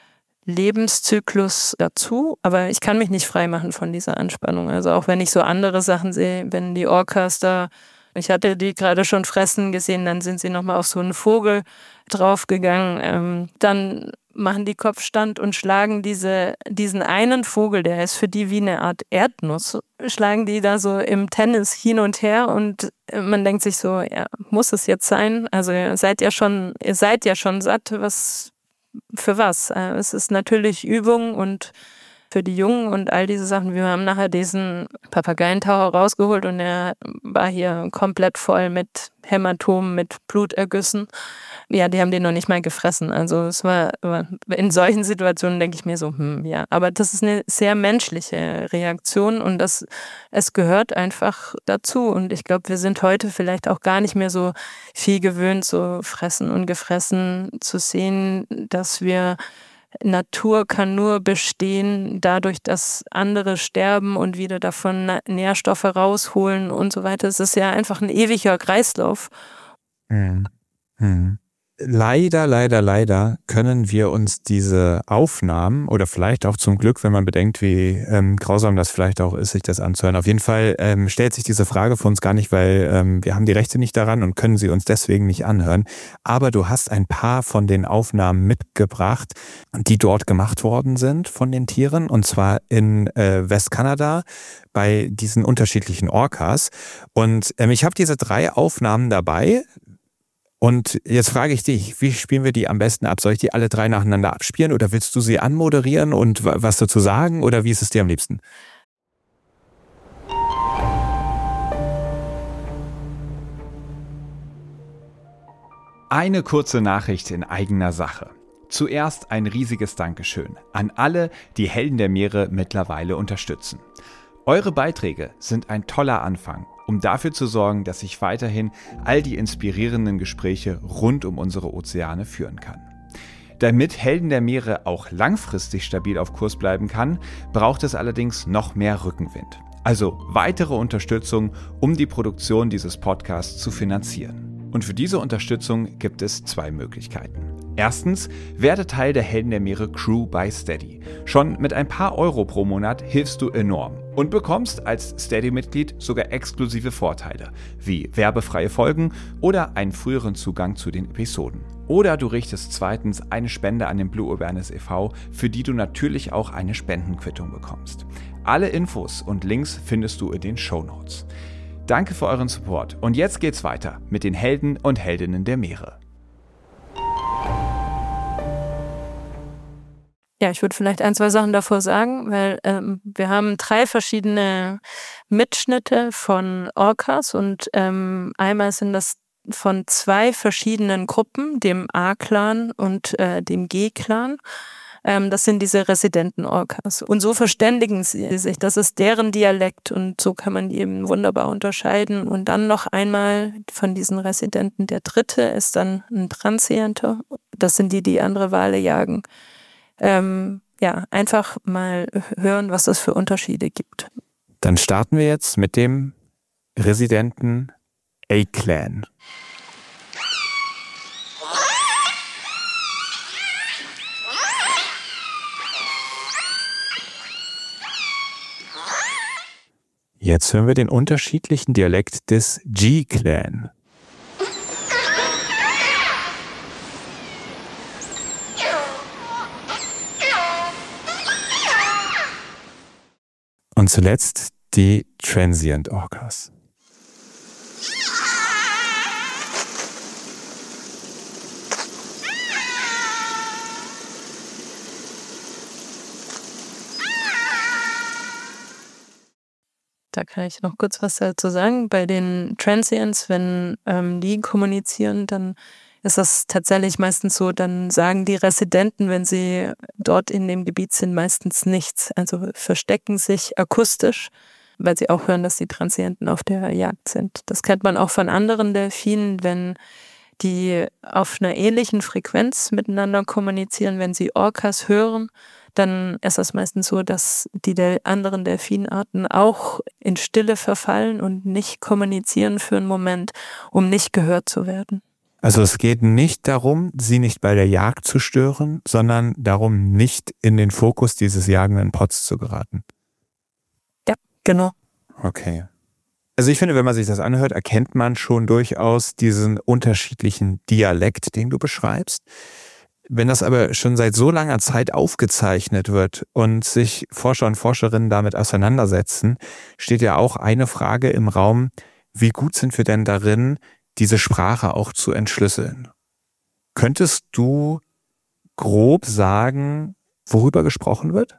Lebenszyklus dazu, aber ich kann mich nicht freimachen von dieser Anspannung. Also auch wenn ich so andere Sachen sehe, wenn die Orcas da, ich hatte die gerade schon fressen gesehen, dann sind sie nochmal auf so einen Vogel draufgegangen, ähm, dann machen die Kopfstand und schlagen diese, diesen einen Vogel, der ist für die wie eine Art Erdnuss, schlagen die da so im Tennis hin und her und man denkt sich so, ja, muss es jetzt sein? Also ihr seid ja schon, ihr seid ja schon satt, was, für was? Es ist natürlich Übung und für die Jungen und all diese Sachen. Wir haben nachher diesen Papageientaucher rausgeholt und er war hier komplett voll mit Hämatomen, mit Blutergüssen. Ja, die haben den noch nicht mal gefressen. Also es war, in solchen Situationen denke ich mir so, hm, ja. Aber das ist eine sehr menschliche Reaktion und das, es gehört einfach dazu. Und ich glaube, wir sind heute vielleicht auch gar nicht mehr so viel gewöhnt, so fressen und gefressen zu sehen, dass wir Natur kann nur bestehen dadurch, dass andere sterben und wieder davon Nährstoffe rausholen und so weiter. Es ist ja einfach ein ewiger Kreislauf. Hm. Hm. Leider, leider, leider können wir uns diese Aufnahmen oder vielleicht auch zum Glück, wenn man bedenkt, wie ähm, grausam das vielleicht auch ist, sich das anzuhören. Auf jeden Fall ähm, stellt sich diese Frage für uns gar nicht, weil ähm, wir haben die Rechte nicht daran und können sie uns deswegen nicht anhören. Aber du hast ein paar von den Aufnahmen mitgebracht, die dort gemacht worden sind von den Tieren, und zwar in äh, Westkanada bei diesen unterschiedlichen Orcas. Und ähm, ich habe diese drei Aufnahmen dabei. Und jetzt frage ich dich, wie spielen wir die am besten ab? Soll ich die alle drei nacheinander abspielen oder willst du sie anmoderieren und was dazu sagen oder wie ist es dir am liebsten? Eine kurze Nachricht in eigener Sache. Zuerst ein riesiges Dankeschön an alle, die Helden der Meere mittlerweile unterstützen. Eure Beiträge sind ein toller Anfang, um dafür zu sorgen, dass ich weiterhin all die inspirierenden Gespräche rund um unsere Ozeane führen kann. Damit Helden der Meere auch langfristig stabil auf Kurs bleiben kann, braucht es allerdings noch mehr Rückenwind. Also weitere Unterstützung, um die Produktion dieses Podcasts zu finanzieren. Und für diese Unterstützung gibt es zwei Möglichkeiten. Erstens, werde Teil der Helden der Meere Crew bei Steady. Schon mit ein paar Euro pro Monat hilfst du enorm und bekommst als Steady-Mitglied sogar exklusive Vorteile, wie werbefreie Folgen oder einen früheren Zugang zu den Episoden. Oder du richtest zweitens eine Spende an den Blue Awareness e V, für die du natürlich auch eine Spendenquittung bekommst. Alle Infos und Links findest du in den Shownotes. Danke für euren Support und jetzt geht's weiter mit den Helden und Heldinnen der Meere. Ja, ich würde vielleicht ein, zwei Sachen davor sagen, weil ähm, wir haben drei verschiedene Mitschnitte von Orcas und ähm, einmal sind das von zwei verschiedenen Gruppen, dem A-Clan und äh, dem G-Clan. Ähm, das sind diese Residenten-Orcas. Und so verständigen sie sich. Das ist deren Dialekt und so kann man die eben wunderbar unterscheiden. Und dann noch einmal von diesen Residenten, der dritte ist dann ein Transienter. Das sind die, die andere Wale jagen. Ähm, ja, einfach mal hören, was es für Unterschiede gibt. Dann starten wir jetzt mit dem Residenten A-Clan. Jetzt hören wir den unterschiedlichen Dialekt des G-Clan. Und zuletzt die Transient Orcas. Da kann ich noch kurz was dazu sagen. Bei den Transients, wenn ähm, die kommunizieren, dann ist das tatsächlich meistens so, dann sagen die Residenten, wenn sie dort in dem Gebiet sind, meistens nichts. Also verstecken sich akustisch, weil sie auch hören, dass die Transienten auf der Jagd sind. Das kennt man auch von anderen Delfinen, wenn die auf einer ähnlichen Frequenz miteinander kommunizieren, wenn sie Orcas hören, dann ist das meistens so, dass die Del- anderen Delfinarten auch in Stille verfallen und nicht kommunizieren für einen Moment, um nicht gehört zu werden. Also es geht nicht darum, sie nicht bei der Jagd zu stören, sondern darum, nicht in den Fokus dieses jagenden Pods zu geraten. Ja, genau. Okay. Also ich finde, wenn man sich das anhört, erkennt man schon durchaus diesen unterschiedlichen Dialekt, den du beschreibst. Wenn das aber schon seit so langer Zeit aufgezeichnet wird und sich Forscher und Forscherinnen damit auseinandersetzen, steht ja auch eine Frage im Raum: Wie gut sind wir denn darin, diese Sprache auch zu entschlüsseln? Könntest du grob sagen, worüber gesprochen wird?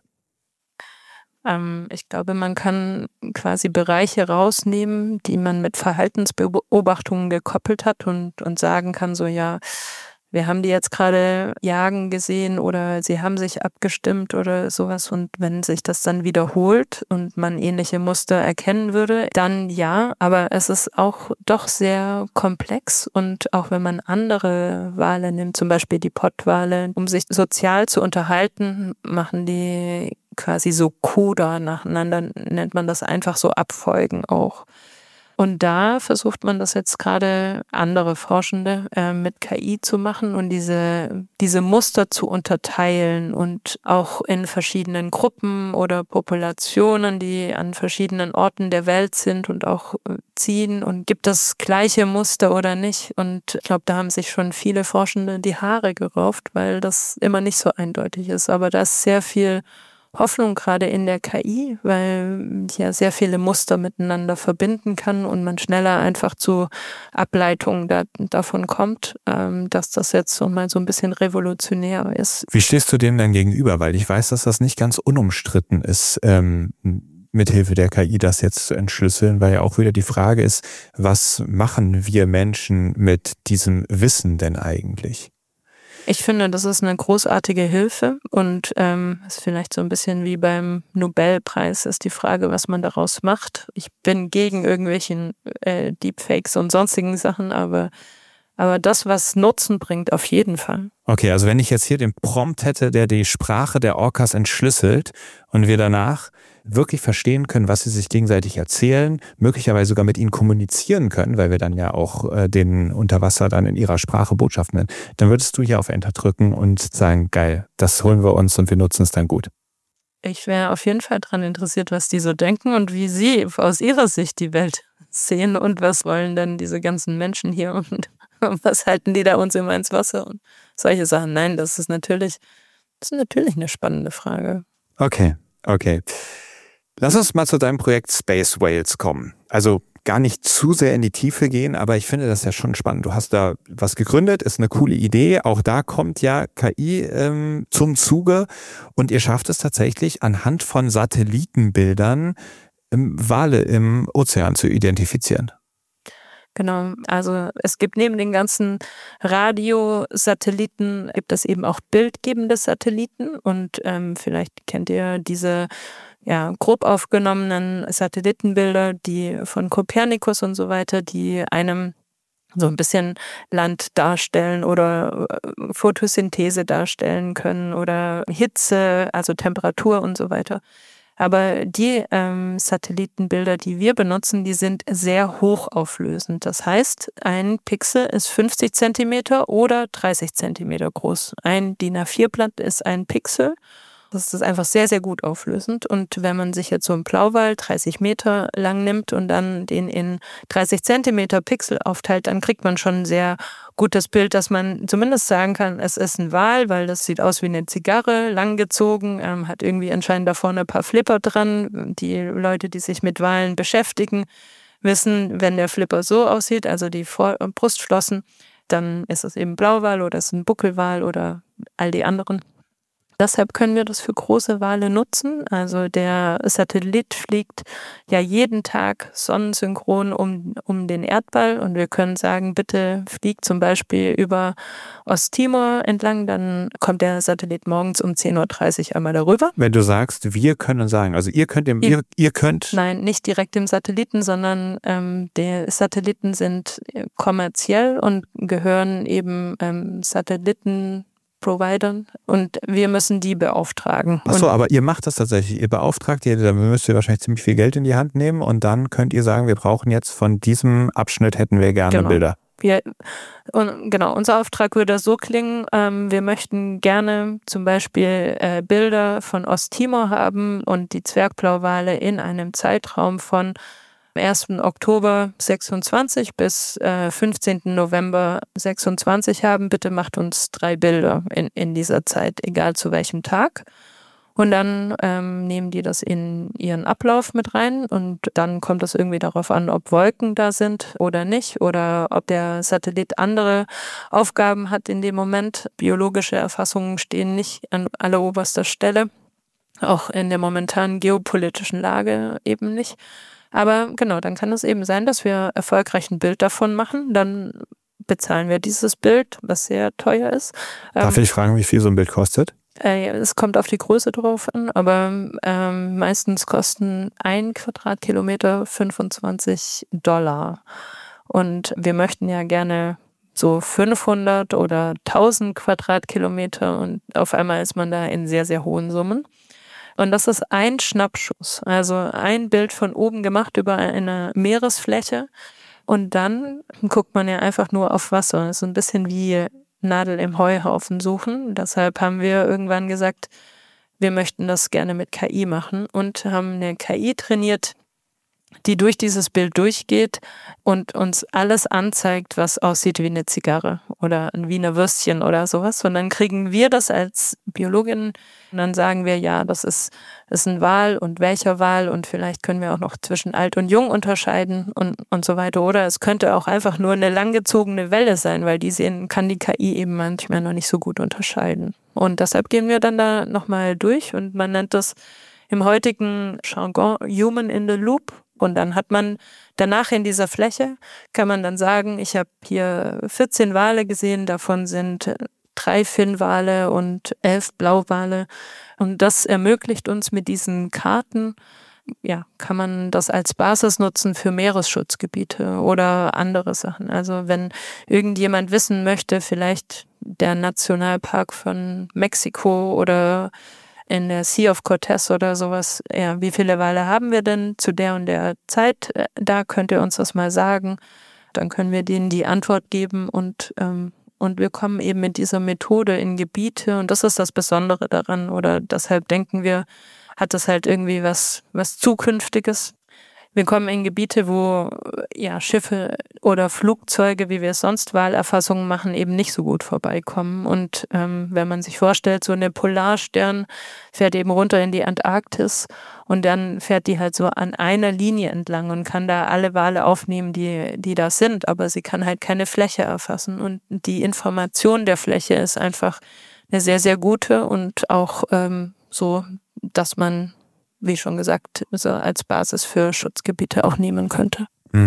Ähm, ich glaube, man kann quasi Bereiche rausnehmen, die man mit Verhaltensbeobachtungen gekoppelt hat und, und sagen kann, so ja, wir haben die jetzt gerade jagen gesehen oder sie haben sich abgestimmt oder sowas. Und wenn sich das dann wiederholt und man ähnliche Muster erkennen würde, dann ja. Aber es ist auch doch sehr komplex. Und auch wenn man andere Wale nimmt, zum Beispiel die Pottwale, um sich sozial zu unterhalten, machen die quasi so Coda nacheinander, nennt man das, einfach so Abfolgen auch. Und da versucht man das jetzt gerade, andere Forschende äh, mit K I zu machen und diese, diese Muster zu unterteilen und auch in verschiedenen Gruppen oder Populationen, die an verschiedenen Orten der Welt sind und auch äh, ziehen, und gibt das gleiche Muster oder nicht. Und ich glaube, da haben sich schon viele Forschende die Haare gerauft, weil das immer nicht so eindeutig ist. Aber da ist sehr viel Hoffnung gerade in der K I, weil ja sehr viele Muster miteinander verbinden kann und man schneller einfach zu Ableitungen da, davon kommt, ähm, dass das jetzt so mal so ein bisschen revolutionär ist. Wie stehst du dem denn gegenüber? Weil ich weiß, dass das nicht ganz unumstritten ist, ähm, mithilfe der K I das jetzt zu entschlüsseln, weil ja auch wieder die Frage ist, was machen wir Menschen mit diesem Wissen denn eigentlich? Ich finde, das ist eine großartige Hilfe und ähm, ist vielleicht so ein bisschen wie beim Nobelpreis, ist die Frage, was man daraus macht. Ich bin gegen irgendwelchen äh, Deepfakes und sonstigen Sachen, aber, aber das, was Nutzen bringt, auf jeden Fall. Okay, also wenn ich jetzt hier den Prompt hätte, der die Sprache der Orcas entschlüsselt und wir danach wirklich verstehen können, was sie sich gegenseitig erzählen, möglicherweise sogar mit ihnen kommunizieren können, weil wir dann ja auch äh, den unter Wasser dann in ihrer Sprache Botschaften nennen, dann würdest du hier auf Enter drücken und sagen, geil, das holen wir uns und wir nutzen es dann gut. Ich wäre auf jeden Fall daran interessiert, was die so denken und wie sie aus ihrer Sicht die Welt sehen und was wollen denn diese ganzen Menschen hier und was halten die da uns immer ins Wasser und solche Sachen. Nein, das ist natürlich, das ist natürlich eine spannende Frage. Okay, okay. Lass uns mal zu deinem Projekt Space Whales kommen. Also gar nicht zu sehr in die Tiefe gehen, aber ich finde das ja schon spannend. Du hast da was gegründet, ist eine coole Idee. Auch da kommt ja K I ähm, zum Zuge und ihr schafft es tatsächlich anhand von Satellitenbildern ähm, Wale im Ozean zu identifizieren. Genau, also es gibt neben den ganzen Radiosatelliten, gibt es eben auch bildgebende Satelliten und ähm, vielleicht kennt ihr diese ja, grob aufgenommenen Satellitenbilder, die von Kopernikus und so weiter, die einem so ein bisschen Land darstellen oder Photosynthese darstellen können oder Hitze, also Temperatur und so weiter. Aber die ähm, Satellitenbilder, die wir benutzen, die sind sehr hochauflösend. Das heißt, ein Pixel ist fünfzig Zentimeter oder dreißig Zentimeter groß. Ein D I N A vier Blatt ist ein Pixel. Das ist einfach sehr, sehr gut auflösend. Und wenn man sich jetzt so einen Blauwal dreißig Meter lang nimmt und dann den in dreißig Zentimeter Pixel aufteilt, dann kriegt man schon ein sehr gutes Bild, dass man zumindest sagen kann, es ist ein Wal, weil das sieht aus wie eine Zigarre, langgezogen, ähm, hat irgendwie anscheinend da vorne ein paar Flipper dran. Die Leute, die sich mit Walen beschäftigen, wissen, wenn der Flipper so aussieht, also die Vor- und Brustflossen, dann ist es eben Blauwal oder es ist ein Buckelwal oder all die anderen. Deshalb können wir das für große Wale nutzen. Also der Satellit fliegt ja jeden Tag sonnensynchron um, um den Erdball und wir können sagen, bitte flieg zum Beispiel über Osttimor entlang, dann kommt der Satellit morgens um zehn Uhr dreißig einmal darüber. Wenn du sagst, wir können sagen, also ihr könnt, im, ihr, ihr könnt... Nein, nicht direkt im Satelliten, sondern ähm, die Satelliten sind kommerziell und gehören eben ähm, Satelliten Providern und wir müssen die beauftragen. Achso, aber ihr macht das tatsächlich. Ihr beauftragt, ihr, da müsst ihr wahrscheinlich ziemlich viel Geld in die Hand nehmen und dann könnt ihr sagen, wir brauchen jetzt von diesem Abschnitt hätten wir gerne genau. Bilder. wir, und genau, unser Auftrag würde so klingen, ähm, wir möchten gerne zum Beispiel äh, Bilder von Osttimor haben und die Zwergblauwale in einem Zeitraum von ersten Oktober sechsundzwanzig bis äh, fünfzehnten November sechsundzwanzig haben. Bitte macht uns drei Bilder in, in dieser Zeit, egal zu welchem Tag. Und dann ähm, nehmen die das in ihren Ablauf mit rein und dann kommt es irgendwie darauf an, ob Wolken da sind oder nicht oder ob der Satellit andere Aufgaben hat in dem Moment. Biologische Erfassungen stehen nicht an alleroberster Stelle, auch in der momentanen geopolitischen Lage eben nicht. Aber genau, dann kann es eben sein, dass wir erfolgreich ein Bild davon machen. Dann bezahlen wir dieses Bild, was sehr teuer ist. Darf ähm, ich fragen, wie viel so ein Bild kostet? Äh, es kommt auf die Größe drauf an, aber ähm, meistens kosten ein Quadratkilometer fünfundzwanzig Dollar. Und wir möchten ja gerne so fünfhundert oder tausend Quadratkilometer und auf einmal ist man da in sehr, sehr hohen Summen. Und das ist ein Schnappschuss, also ein Bild von oben gemacht über eine Meeresfläche. Und dann guckt man ja einfach nur auf Wasser. Das ist ein bisschen wie Nadel im Heuhaufen suchen. Deshalb haben wir irgendwann gesagt, wir möchten das gerne mit K I machen und haben eine K I trainiert, die durch dieses Bild durchgeht und uns alles anzeigt, was aussieht wie eine Zigarre oder ein Wiener Würstchen oder sowas. Und dann kriegen wir das als Biologin und dann sagen wir, ja, das ist, ist ein Wal und welcher Wal und vielleicht können wir auch noch zwischen alt und jung unterscheiden und, und so weiter. Oder es könnte auch einfach nur eine langgezogene Welle sein, weil die sehen, kann die K I eben manchmal noch nicht so gut unterscheiden. Und deshalb gehen wir dann da nochmal durch und man nennt das im heutigen Jargon Human in the Loop. Und dann hat man danach in dieser Fläche, kann man dann sagen, ich habe hier vierzehn Wale gesehen, davon sind drei Finnwale und elf Blauwale. Und das ermöglicht uns mit diesen Karten, ja, kann man das als Basis nutzen für Meeresschutzgebiete oder andere Sachen. Also wenn irgendjemand wissen möchte, vielleicht der Nationalpark von Mexiko oder in der Sea of Cortez oder sowas, ja, wie viele Wale haben wir denn zu der und der Zeit? Da könnt ihr uns das mal sagen. Dann können wir denen die Antwort geben und, ähm, und wir kommen eben mit dieser Methode in Gebiete und das ist das Besondere daran oder deshalb denken wir, hat das halt irgendwie was, was Zukünftiges. Wir kommen in Gebiete, wo ja Schiffe oder Flugzeuge, wie wir es sonst Walerfassungen machen, eben nicht so gut vorbeikommen. Und ähm, wenn man sich vorstellt, so eine Polarstern fährt eben runter in die Antarktis und dann fährt die halt so an einer Linie entlang und kann da alle Wale aufnehmen, die, die da sind, aber sie kann halt keine Fläche erfassen. Und die Information der Fläche ist einfach eine sehr, sehr gute und auch ähm, so, dass man, wie schon gesagt, so als Basis für Schutzgebiete auch nehmen könnte.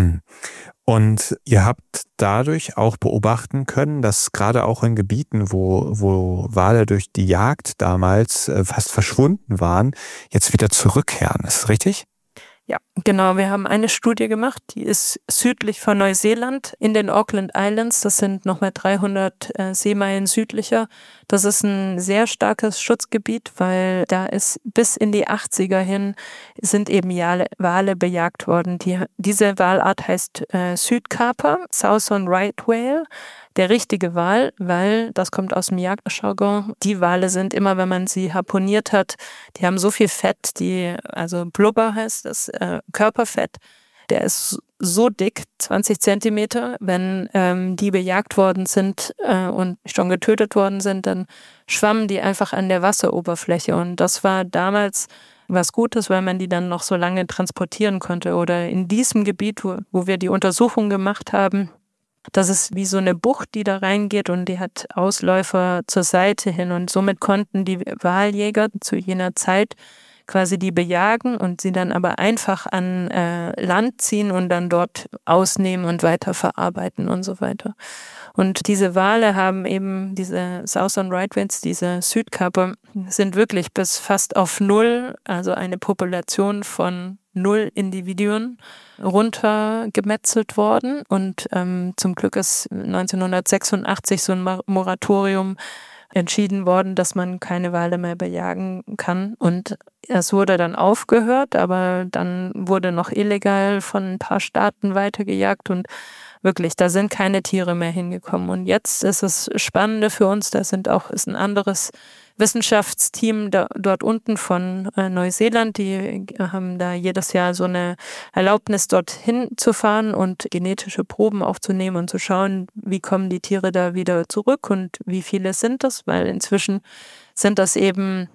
Und ihr habt dadurch auch beobachten können, dass gerade auch in Gebieten, wo, wo Wale durch die Jagd damals fast verschwunden waren, jetzt wieder zurückkehren. Ist das richtig? Ja, genau. Wir haben eine Studie gemacht, die ist südlich von Neuseeland in den Auckland Islands. Das sind nochmal dreihundert äh, Seemeilen südlicher. Das ist ein sehr starkes Schutzgebiet, weil da ist bis in die achtziger hin sind eben Jale, Wale bejagt worden. Die, diese Walart heißt äh, Südkaper, Southern Right Whale. Der richtige Wal, weil, das kommt aus dem Jagdjargon, die Wale sind immer, wenn man sie harpuniert hat, die haben so viel Fett, die, also Blubber heißt das, äh, Körperfett, der ist so dick, zwanzig Zentimeter, wenn ähm, die bejagt worden sind äh, und schon getötet worden sind, dann schwammen die einfach an der Wasseroberfläche und das war damals was Gutes, weil man die dann noch so lange transportieren konnte. Oder in diesem Gebiet, wo, wo wir die Untersuchung gemacht haben, das ist wie so eine Bucht, die da reingeht und die hat Ausläufer zur Seite hin und somit konnten die Waljäger zu jener Zeit quasi die bejagen und sie dann aber einfach an äh, Land ziehen und dann dort ausnehmen und weiterverarbeiten und so weiter. Und diese Wale haben eben, diese Southern Right Whales, diese Südkaper, sind wirklich bis fast auf Null, also eine Population von null Individuen runtergemetzelt worden. Und ähm, zum Glück ist neunzehnhundertsechsundachtzig so ein Moratorium entschieden worden, dass man keine Wale mehr bejagen kann. Und es wurde dann aufgehört, aber dann wurde noch illegal von ein paar Staaten weitergejagt und Wirklich, da sind keine Tiere mehr hingekommen. Und jetzt ist es Spannende für uns, da sind auch, ist ein anderes Wissenschaftsteam da, dort unten von äh, Neuseeland, die haben da jedes Jahr so eine Erlaubnis, dorthin zu fahren und genetische Proben aufzunehmen und zu schauen, wie kommen die Tiere da wieder zurück und wie viele sind das, weil inzwischen sind das eben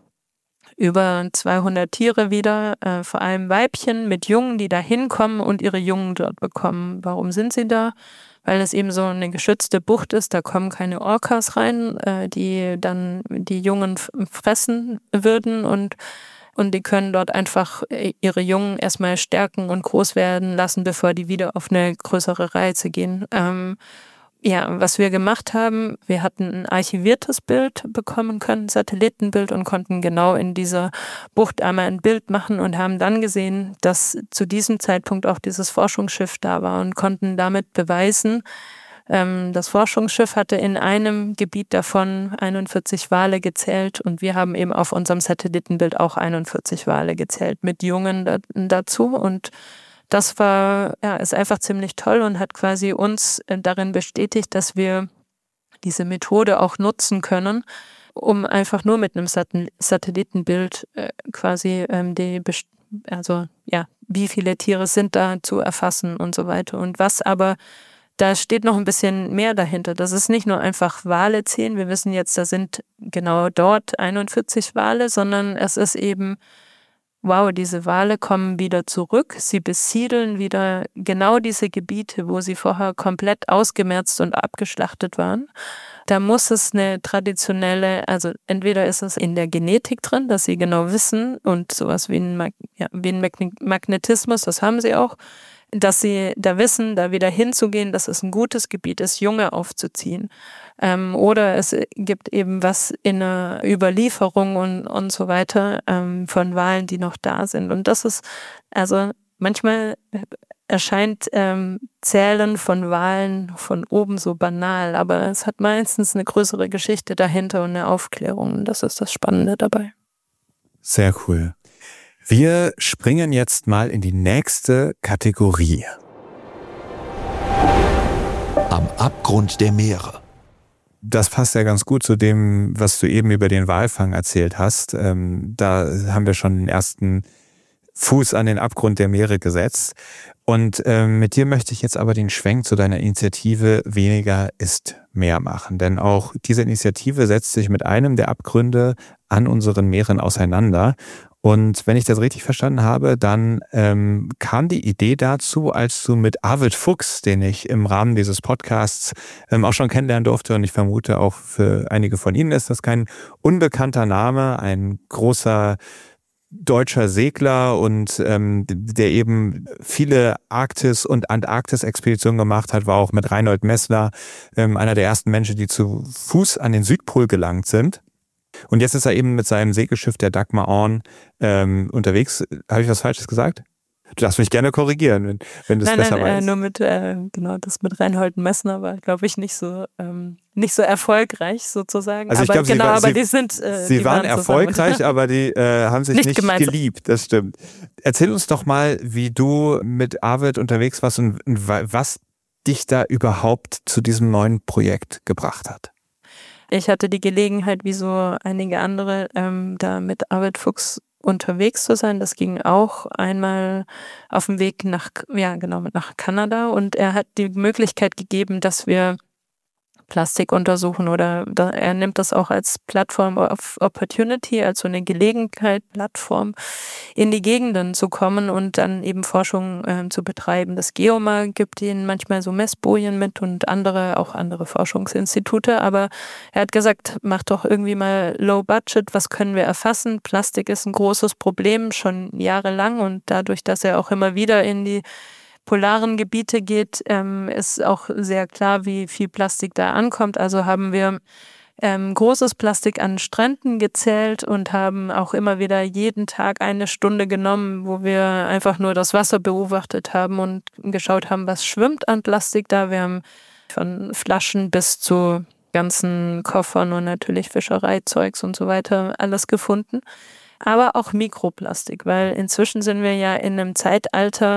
über zweihundert Tiere wieder, äh, vor allem Weibchen mit Jungen, die da hinkommen und ihre Jungen dort bekommen. Warum sind sie da? Weil es eben so eine geschützte Bucht ist, da kommen keine Orcas rein, äh, die dann die Jungen f- fressen würden und, und die können dort einfach ihre Jungen erstmal stärken und groß werden lassen, bevor die wieder auf eine größere Reise gehen. Ähm, Ja, was wir gemacht haben, wir hatten ein archiviertes Bild bekommen können, Satellitenbild, und konnten genau in dieser Bucht einmal ein Bild machen und haben dann gesehen, dass zu diesem Zeitpunkt auch dieses Forschungsschiff da war und konnten damit beweisen, ähm, das Forschungsschiff hatte in einem Gebiet davon einundvierzig Wale gezählt und wir haben eben auf unserem Satellitenbild auch einundvierzig Wale gezählt mit Jungen da, dazu und das war, ja, ist einfach ziemlich toll und hat quasi uns äh, darin bestätigt, dass wir diese Methode auch nutzen können, um einfach nur mit einem Sat- Satellitenbild äh, quasi ähm, die, Best- also ja, wie viele Tiere sind da zu erfassen und so weiter. Und was aber, da steht noch ein bisschen mehr dahinter. Das ist nicht nur einfach Wale zählen. Wir wissen jetzt, da sind genau dort einundvierzig Wale, sondern es ist eben wow, diese Wale kommen wieder zurück, sie besiedeln wieder genau diese Gebiete, wo sie vorher komplett ausgemerzt und abgeschlachtet waren. Da muss es eine traditionelle, also entweder ist es in der Genetik drin, dass sie genau wissen und sowas wie ein, Mag- ja, wie ein Magne- Magnetismus, das haben sie auch, dass sie da wissen, da wieder hinzugehen, dass es ein gutes Gebiet ist, Junge aufzuziehen. Ähm, oder es gibt eben was in der Überlieferung und, und so weiter ähm, von Walen, die noch da sind. Und das ist, also manchmal erscheint ähm, Zählen von Walen von oben so banal, aber es hat meistens eine größere Geschichte dahinter und eine Aufklärung. Und das ist das Spannende dabei. Sehr cool. Wir springen jetzt mal in die nächste Kategorie. Am Abgrund der Meere. Das passt ja ganz gut zu dem, was du eben über den Walfang erzählt hast. Ähm, da haben wir schon den ersten Fuß an den Abgrund der Meere gesetzt. Und ähm, mit dir möchte ich jetzt aber den Schwenk zu deiner Initiative Weniger ist mehr machen. Denn auch diese Initiative setzt sich mit einem der Abgründe an unseren Meeren auseinander. Und wenn ich das richtig verstanden habe, dann ähm, kam die Idee dazu, als du mit Arvid Fuchs, den ich im Rahmen dieses Podcasts ähm, auch schon kennenlernen durfte, und ich vermute auch für einige von Ihnen ist das kein unbekannter Name, ein großer deutscher Segler und ähm, der eben viele Arktis- und Antarktis-Expeditionen gemacht hat, war auch mit Reinhold Messner ähm, einer der ersten Menschen, die zu Fuß an den Südpol gelangt sind. Und jetzt ist er eben mit seinem Segelschiff, der Dagmar Orn, ähm, unterwegs. Habe ich was Falsches gesagt? Du darfst mich gerne korrigieren, wenn, wenn du es besser nein, äh, weißt. nur mit, äh, genau, das mit Reinhold Messner war, glaube ich, nicht so ähm, nicht so erfolgreich sozusagen. Also ich aber glaub, sie genau, war- aber sie- die sind äh, Sie die waren, waren erfolgreich, zusammen. aber die äh, haben sich Nicht nicht, gemeinsam. geliebt, das stimmt. Erzähl uns doch mal, wie du mit Arvid unterwegs warst und, und wa- was dich da überhaupt zu diesem neuen Projekt gebracht hat. Ich hatte die Gelegenheit, wie so einige andere, ähm, da mit Arvid Fuchs unterwegs zu sein. Das ging auch einmal auf dem Weg nach, ja genau, nach Kanada, und er hat die Möglichkeit gegeben, dass wir Plastik untersuchen, oder da, er nimmt das auch als Plattform of Opportunity, also eine Gelegenheit, Plattform, in die Gegenden zu kommen und dann eben Forschung äh, zu betreiben. Das Geomar gibt ihnen manchmal so Messbojen mit und andere, auch andere Forschungsinstitute, aber er hat gesagt, mach doch irgendwie mal Low Budget, was können wir erfassen? Plastik ist ein großes Problem, schon jahrelang, und dadurch, dass er auch immer wieder in die polaren Gebiete geht, ähm, ist auch sehr klar, wie viel Plastik da ankommt. Also haben wir ähm, großes Plastik an Stränden gezählt und haben auch immer wieder jeden Tag eine Stunde genommen, wo wir einfach nur das Wasser beobachtet haben und geschaut haben, was schwimmt an Plastik da. Wir haben von Flaschen bis zu ganzen Koffern und natürlich Fischereizeugs und so weiter alles gefunden. Aber auch Mikroplastik, weil inzwischen sind wir ja in einem Zeitalter,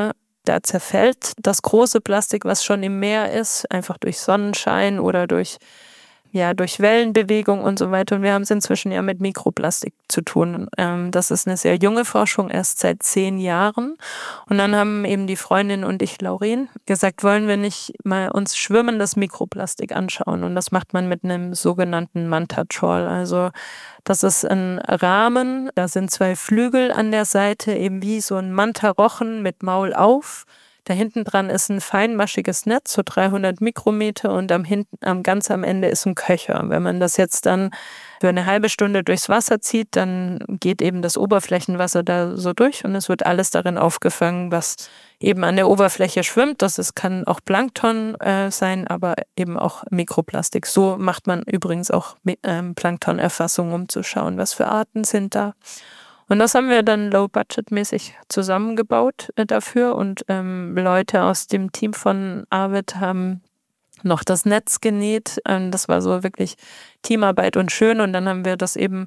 da zerfällt das große Plastik, was schon im Meer ist, einfach durch Sonnenschein oder durch ja, durch Wellenbewegung und so weiter. Und wir haben es inzwischen ja mit Mikroplastik zu tun. Ähm, das ist eine sehr junge Forschung, erst seit zehn Jahren. Und dann haben eben die Freundin und ich, Lauren, gesagt, wollen wir nicht mal uns schwimmendes Mikroplastik anschauen? Und das macht man mit einem sogenannten Manta Trawl. Also das ist ein Rahmen, da sind zwei Flügel an der Seite, eben wie so ein Manta-Rochen mit Maul auf. Da hinten dran ist ein feinmaschiges Netz, so dreihundert Mikrometer, und am hinten, am ganz am Ende ist ein Köcher. Wenn man das jetzt dann für eine halbe Stunde durchs Wasser zieht, dann geht eben das Oberflächenwasser da so durch und es wird alles darin aufgefangen, was eben an der Oberfläche schwimmt. Das ist, kann auch Plankton äh, sein, aber eben auch Mikroplastik. So macht man übrigens auch ähm, Planktonerfassung, um zu schauen, was für Arten sind da. Und das haben wir dann low-budget-mäßig zusammengebaut äh, dafür und ähm, Leute aus dem Team von Arvid haben noch das Netz genäht. Ähm, das war so wirklich Teamarbeit und schön, und dann haben wir das eben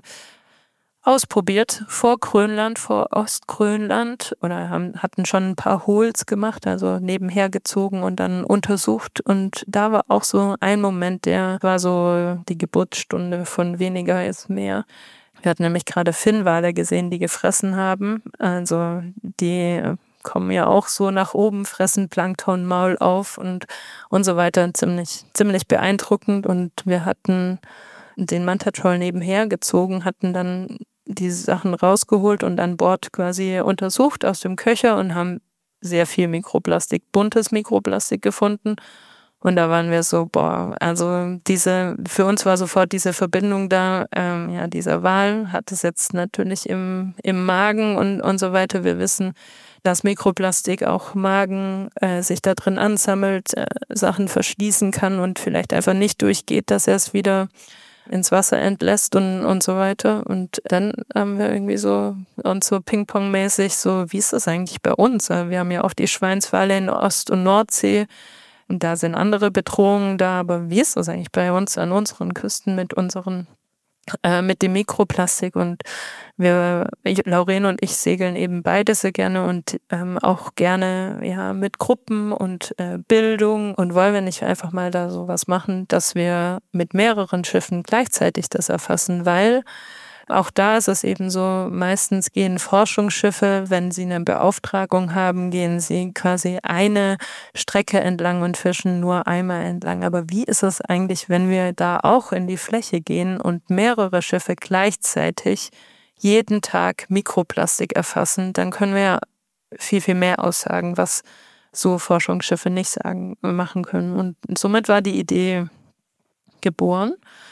ausprobiert vor Grönland, vor Ostgrönland, oder haben, hatten schon ein paar Holes gemacht, also nebenher gezogen und dann untersucht, und da war auch so ein Moment, der war so die Geburtsstunde von weniger ist mehr. Wir hatten nämlich gerade Finnwale gesehen, die gefressen haben. Also die kommen ja auch so nach oben, fressen Plankton, Maul auf und, und so weiter. Ziemlich, ziemlich beeindruckend. Und wir hatten den Manta Trawl nebenher gezogen, hatten dann diese Sachen rausgeholt und an Bord quasi untersucht aus dem Köcher und haben sehr viel Mikroplastik, buntes Mikroplastik gefunden. Und da waren wir so, boah, also diese, für uns war sofort diese Verbindung da, ähm, ja, dieser Wal hat es jetzt natürlich im, im Magen und, und so weiter. Wir wissen, dass Mikroplastik auch im Magen äh, sich da drin ansammelt, äh, Sachen verschließen kann und vielleicht einfach nicht durchgeht, dass er es wieder ins Wasser entlässt und, und so weiter. Und dann haben wir irgendwie so uns so Ping-Pong-mäßig so, wie ist das eigentlich bei uns? Wir haben ja auch die Schweinswale in Ost- und Nordsee. Und da sind andere Bedrohungen da, aber wie ist das eigentlich bei uns an unseren Küsten mit unseren, äh, mit dem Mikroplastik? Und wir, ich, Lauren und ich segeln eben beide sehr gerne und ähm, auch gerne ja mit Gruppen und äh, Bildung, und wollen wir nicht einfach mal da sowas machen, dass wir mit mehreren Schiffen gleichzeitig das erfassen, weil auch da ist es eben so, meistens gehen Forschungsschiffe, wenn sie eine Beauftragung haben, gehen sie quasi eine Strecke entlang und fischen nur einmal entlang. Aber wie ist es eigentlich, wenn wir da auch in die Fläche gehen und mehrere Schiffe gleichzeitig jeden Tag Mikroplastik erfassen? Dann können wir viel, viel mehr aussagen, was so Forschungsschiffe nicht sagen, machen können. Und somit war die Idee geboren.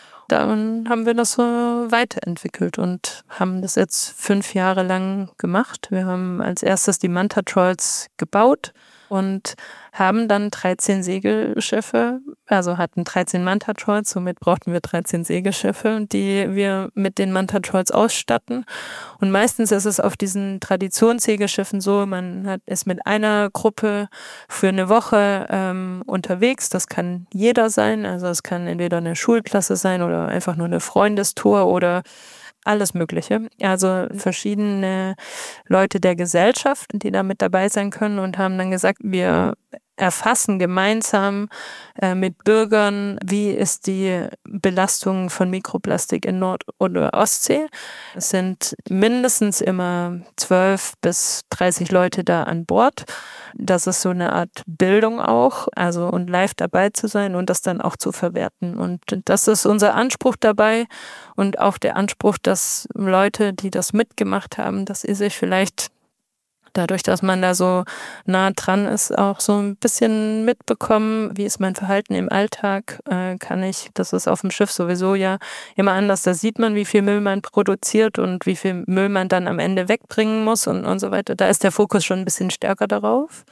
Dann haben wir das so weiterentwickelt und haben das jetzt fünf Jahre lang gemacht. Wir haben als erstes die Manta Trawls gebaut und haben dann dreizehn Segelschiffe, also hatten dreizehn Manta Trawls, somit brauchten wir dreizehn Segelschiffe, die wir mit den Manta Trawls ausstatten. Und meistens ist es auf diesen Traditionssegelschiffen so, man hat, ist mit einer Gruppe für eine Woche ähm, unterwegs. Das kann jeder sein, also es kann entweder eine Schulklasse sein oder einfach nur eine Freundestour oder alles Mögliche. Also verschiedene Leute der Gesellschaft, die da mit dabei sein können, und haben dann gesagt, wir erfassen gemeinsam äh, mit Bürgern, wie ist die Belastung von Mikroplastik in Nord- oder Ostsee. Es sind mindestens immer zwölf bis dreißig Leute da an Bord. Das ist so eine Art Bildung auch, also und live dabei zu sein und das dann auch zu verwerten. Und das ist unser Anspruch dabei und auch der Anspruch, dass Leute, die das mitgemacht haben, dass sie sich vielleicht dadurch, dass man da so nah dran ist, auch so ein bisschen mitbekommen, wie ist mein Verhalten im Alltag, äh, kann ich, das ist auf dem Schiff sowieso ja immer anders, da sieht man, wie viel Müll man produziert und wie viel Müll man dann am Ende wegbringen muss und, und so weiter. Da ist der Fokus schon ein bisschen stärker darauf.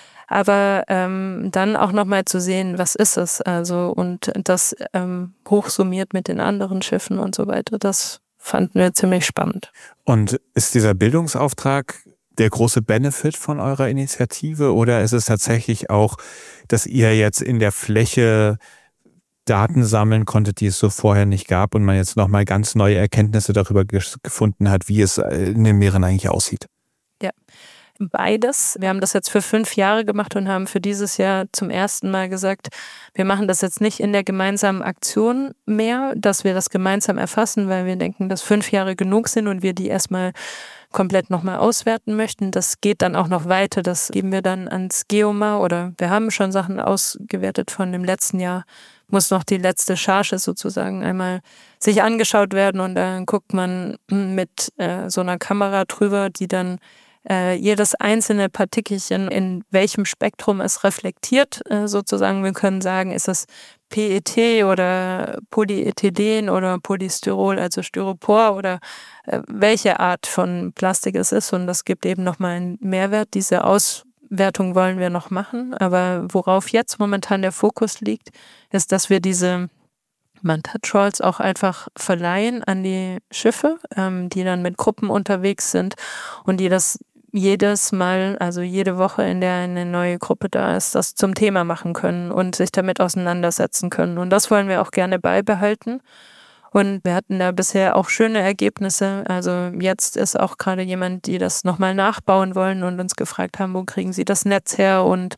Aber ähm, dann auch nochmal zu sehen, was ist es, also und das ähm, hochsummiert mit den anderen Schiffen und so weiter, das fanden wir ziemlich spannend. Und ist dieser Bildungsauftrag der große Benefit von eurer Initiative, oder ist es tatsächlich auch, dass ihr jetzt in der Fläche Daten sammeln konntet, die es so vorher nicht gab und man jetzt nochmal ganz neue Erkenntnisse darüber gefunden hat, wie es in den Meeren eigentlich aussieht? Ja, beides. Wir haben das jetzt für fünf Jahre gemacht und haben für dieses Jahr zum ersten Mal gesagt, wir machen das jetzt nicht in der gemeinsamen Aktion mehr, dass wir das gemeinsam erfassen, weil wir denken, dass fünf Jahre genug sind und wir die erstmal komplett nochmal auswerten möchten. Das geht dann auch noch weiter. Das geben wir dann ans Geomar oder wir haben schon Sachen ausgewertet von dem letzten Jahr. Muss noch die letzte Charge sozusagen einmal sich angeschaut werden und dann guckt man mit äh, so einer Kamera drüber, die dann äh, jedes einzelne Partikelchen, in welchem Spektrum es reflektiert, äh, sozusagen. Wir können sagen, ist es P E T oder Polyethylen oder Polystyrol, also Styropor oder äh, welche Art von Plastik es ist. Und das gibt eben nochmal einen Mehrwert. Diese Auswertung wollen wir noch machen. Aber worauf jetzt momentan der Fokus liegt, ist, dass wir diese Manta-Trolls auch einfach verleihen an die Schiffe, ähm, die dann mit Gruppen unterwegs sind und die das jedes Mal, also jede Woche, in der eine neue Gruppe da ist, das zum Thema machen können und sich damit auseinandersetzen können. Und das wollen wir auch gerne beibehalten. Und wir hatten da bisher auch schöne Ergebnisse. Also jetzt ist auch gerade jemand, die das nochmal nachbauen wollen und uns gefragt haben, wo kriegen sie das Netz her? Und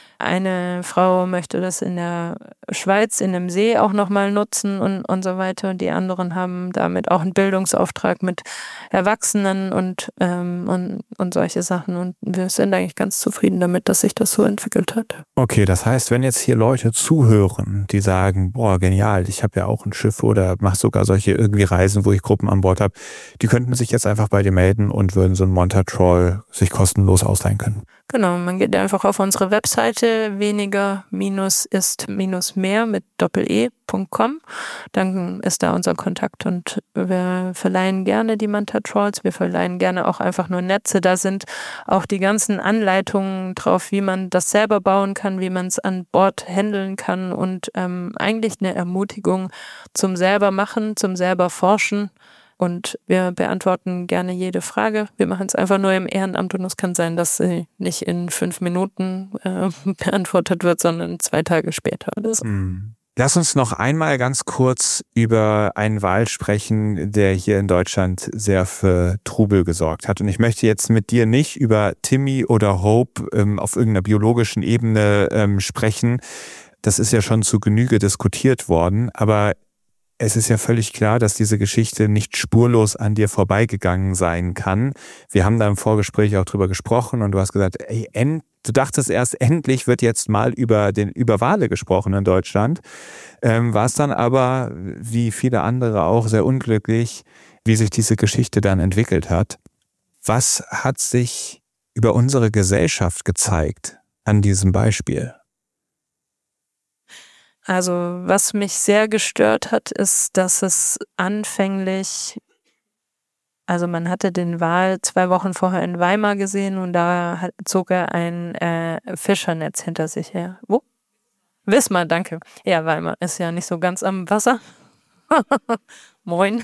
eine Frau möchte das in der Schweiz in einem See auch nochmal nutzen und, und so weiter. Und die anderen haben damit auch einen Bildungsauftrag mit Erwachsenen und, ähm, und, und solche Sachen. Und wir sind eigentlich ganz zufrieden damit, dass sich das so entwickelt hat. Okay, das heißt, wenn jetzt hier Leute zuhören, die sagen, boah, genial, ich habe ja auch ein Schiff oder mache sogar solche irgendwie Reisen, wo ich Gruppen an Bord habe, die könnten sich jetzt einfach bei dir melden und würden so ein Manta-Troll sich kostenlos ausleihen können. Genau, man geht einfach auf unsere Webseite weniger ist mehr mit doppel-e punkt com. Dann ist da unser Kontakt und wir verleihen gerne die Manta-Trolls. Wir verleihen gerne auch einfach nur Netze. Da sind auch die ganzen Anleitungen drauf, wie man das selber bauen kann, wie man es an Bord handeln kann und ähm, eigentlich eine Ermutigung zum selber machen, zum selber forschen. Und wir beantworten gerne jede Frage. Wir machen es einfach nur im Ehrenamt und es kann sein, dass sie nicht in fünf Minuten äh, beantwortet wird, sondern zwei Tage später oder so. Hm. Lass uns noch einmal ganz kurz über einen Wal sprechen, der hier in Deutschland sehr für Trubel gesorgt hat. Und ich möchte jetzt mit dir nicht über Timmy oder Hope ähm, auf irgendeiner biologischen Ebene ähm, sprechen. Das ist ja schon zu Genüge diskutiert worden, aber es ist ja völlig klar, dass diese Geschichte nicht spurlos an dir vorbeigegangen sein kann. Wir haben da im Vorgespräch auch drüber gesprochen und du hast gesagt, ey, end, du dachtest erst, endlich wird jetzt mal über den über Wale gesprochen in Deutschland. Ähm, war es dann aber, wie viele andere auch, sehr unglücklich, wie sich diese Geschichte dann entwickelt hat. Was hat sich über unsere Gesellschaft gezeigt an diesem Beispiel? Also was mich sehr gestört hat, ist, dass es anfänglich, also man hatte den Wal zwei Wochen vorher in Weimar gesehen und da hat, zog er ein äh, Fischernetz hinter sich her. Wo? Wismar, danke. Ja, Weimar ist ja nicht so ganz am Wasser. Moin.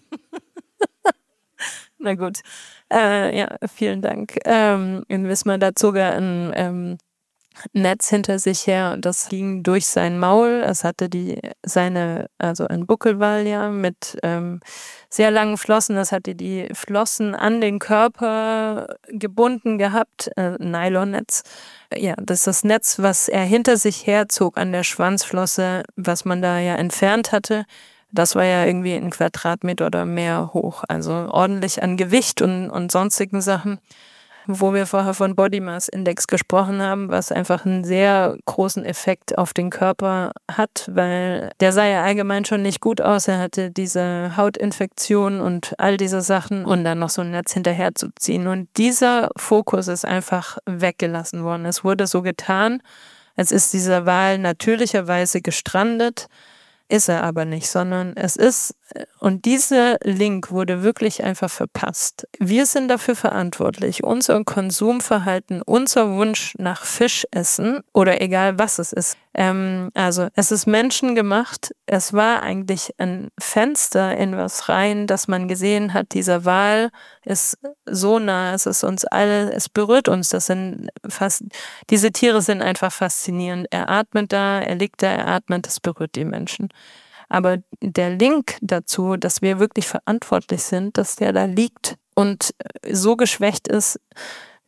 Na gut. Äh, ja, vielen Dank. Ähm, in Wismar, da zog er ein ähm, Netz hinter sich her und das ging durch sein Maul. Es hatte die seine, also ein Buckelwal ja mit ähm, sehr langen Flossen. Das hatte die Flossen an den Körper gebunden gehabt, äh, Nylonnetz. Ja, das ist das Netz, was er hinter sich herzog an der Schwanzflosse, was man da ja entfernt hatte. Das war ja irgendwie ein Quadratmeter oder mehr hoch, also ordentlich an Gewicht und, und sonstigen Sachen. Wo wir vorher von Body Mass Index gesprochen haben, was einfach einen sehr großen Effekt auf den Körper hat, weil der sah ja allgemein schon nicht gut aus. Er hatte diese Hautinfektion und all diese Sachen und dann noch so ein Netz hinterher zu ziehen. Und dieser Fokus ist einfach weggelassen worden. Es wurde so getan, als ist dieser Wal natürlicherweise gestrandet. Ist er aber nicht, sondern es ist, und dieser Link wurde wirklich einfach verpasst. Wir sind dafür verantwortlich, unser Konsumverhalten, unser Wunsch nach Fischessen oder egal was es ist. Ähm, also es ist menschengemacht. Es war eigentlich ein Fenster in was rein, dass man gesehen hat, dieser Wal ist so nah, es ist uns alle, es berührt uns. Das sind fast, diese Tiere sind einfach faszinierend. Er atmet da, er liegt da, er atmet, das berührt die Menschen. Aber der Link dazu, dass wir wirklich verantwortlich sind, dass der da liegt und so geschwächt ist,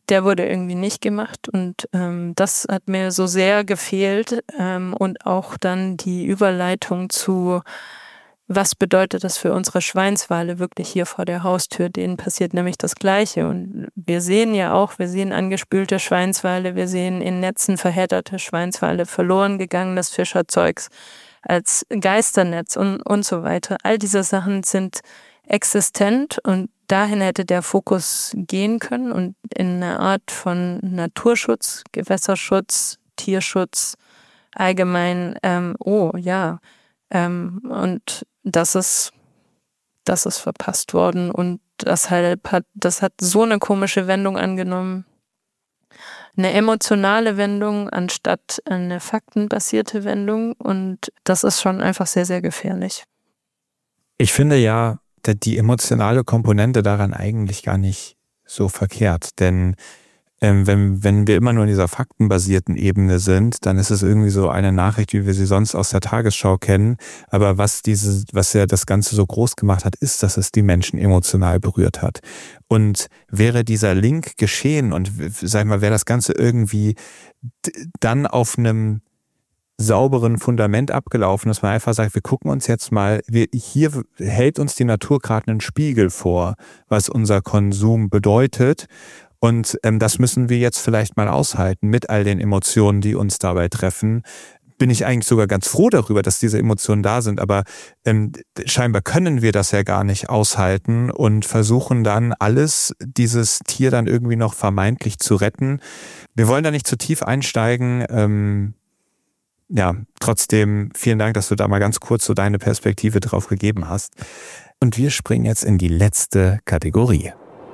der wurde irgendwie nicht gemacht und ähm, das hat mir so sehr gefehlt ähm, und auch dann die Überleitung zu, was bedeutet das für unsere Schweinswale wirklich hier vor der Haustür, denen passiert nämlich das Gleiche und wir sehen ja auch, wir sehen angespülte Schweinswale, wir sehen in Netzen verhedderte Schweinswale, verloren gegangenes Fischerzeugs als Geisternetz und, und so weiter. All diese Sachen sind existent und dahin hätte der Fokus gehen können und in eine Art von Naturschutz, Gewässerschutz, Tierschutz allgemein, ähm, oh ja, ähm, und das ist, das ist verpasst worden und deshalb hat, das hat so eine komische Wendung angenommen. Eine emotionale Wendung anstatt eine faktenbasierte Wendung und das ist schon einfach sehr, sehr gefährlich. Ich finde ja, die emotionale Komponente daran eigentlich gar nicht so verkehrt, denn ähm, wenn, wenn wir immer nur in dieser faktenbasierten Ebene sind, dann ist es irgendwie so eine Nachricht, wie wir sie sonst aus der Tagesschau kennen, aber was diese, was ja das Ganze so groß gemacht hat, ist, dass es die Menschen emotional berührt hat. Und wäre dieser Link geschehen und sag ich mal, wäre das Ganze irgendwie dann auf einem sauberen Fundament abgelaufen, dass man einfach sagt, wir gucken uns jetzt mal, wir, hier hält uns die Natur gerade einen Spiegel vor, was unser Konsum bedeutet und ähm, das müssen wir jetzt vielleicht mal aushalten mit all den Emotionen, die uns dabei treffen. Bin ich eigentlich sogar ganz froh darüber, dass diese Emotionen da sind, aber ähm, scheinbar können wir das ja gar nicht aushalten und versuchen dann alles, dieses Tier dann irgendwie noch vermeintlich zu retten. Wir wollen da nicht zu tief einsteigen, ähm, ja, trotzdem vielen Dank, dass du da mal ganz kurz so deine Perspektive drauf gegeben hast. Und wir springen jetzt in die letzte Kategorie.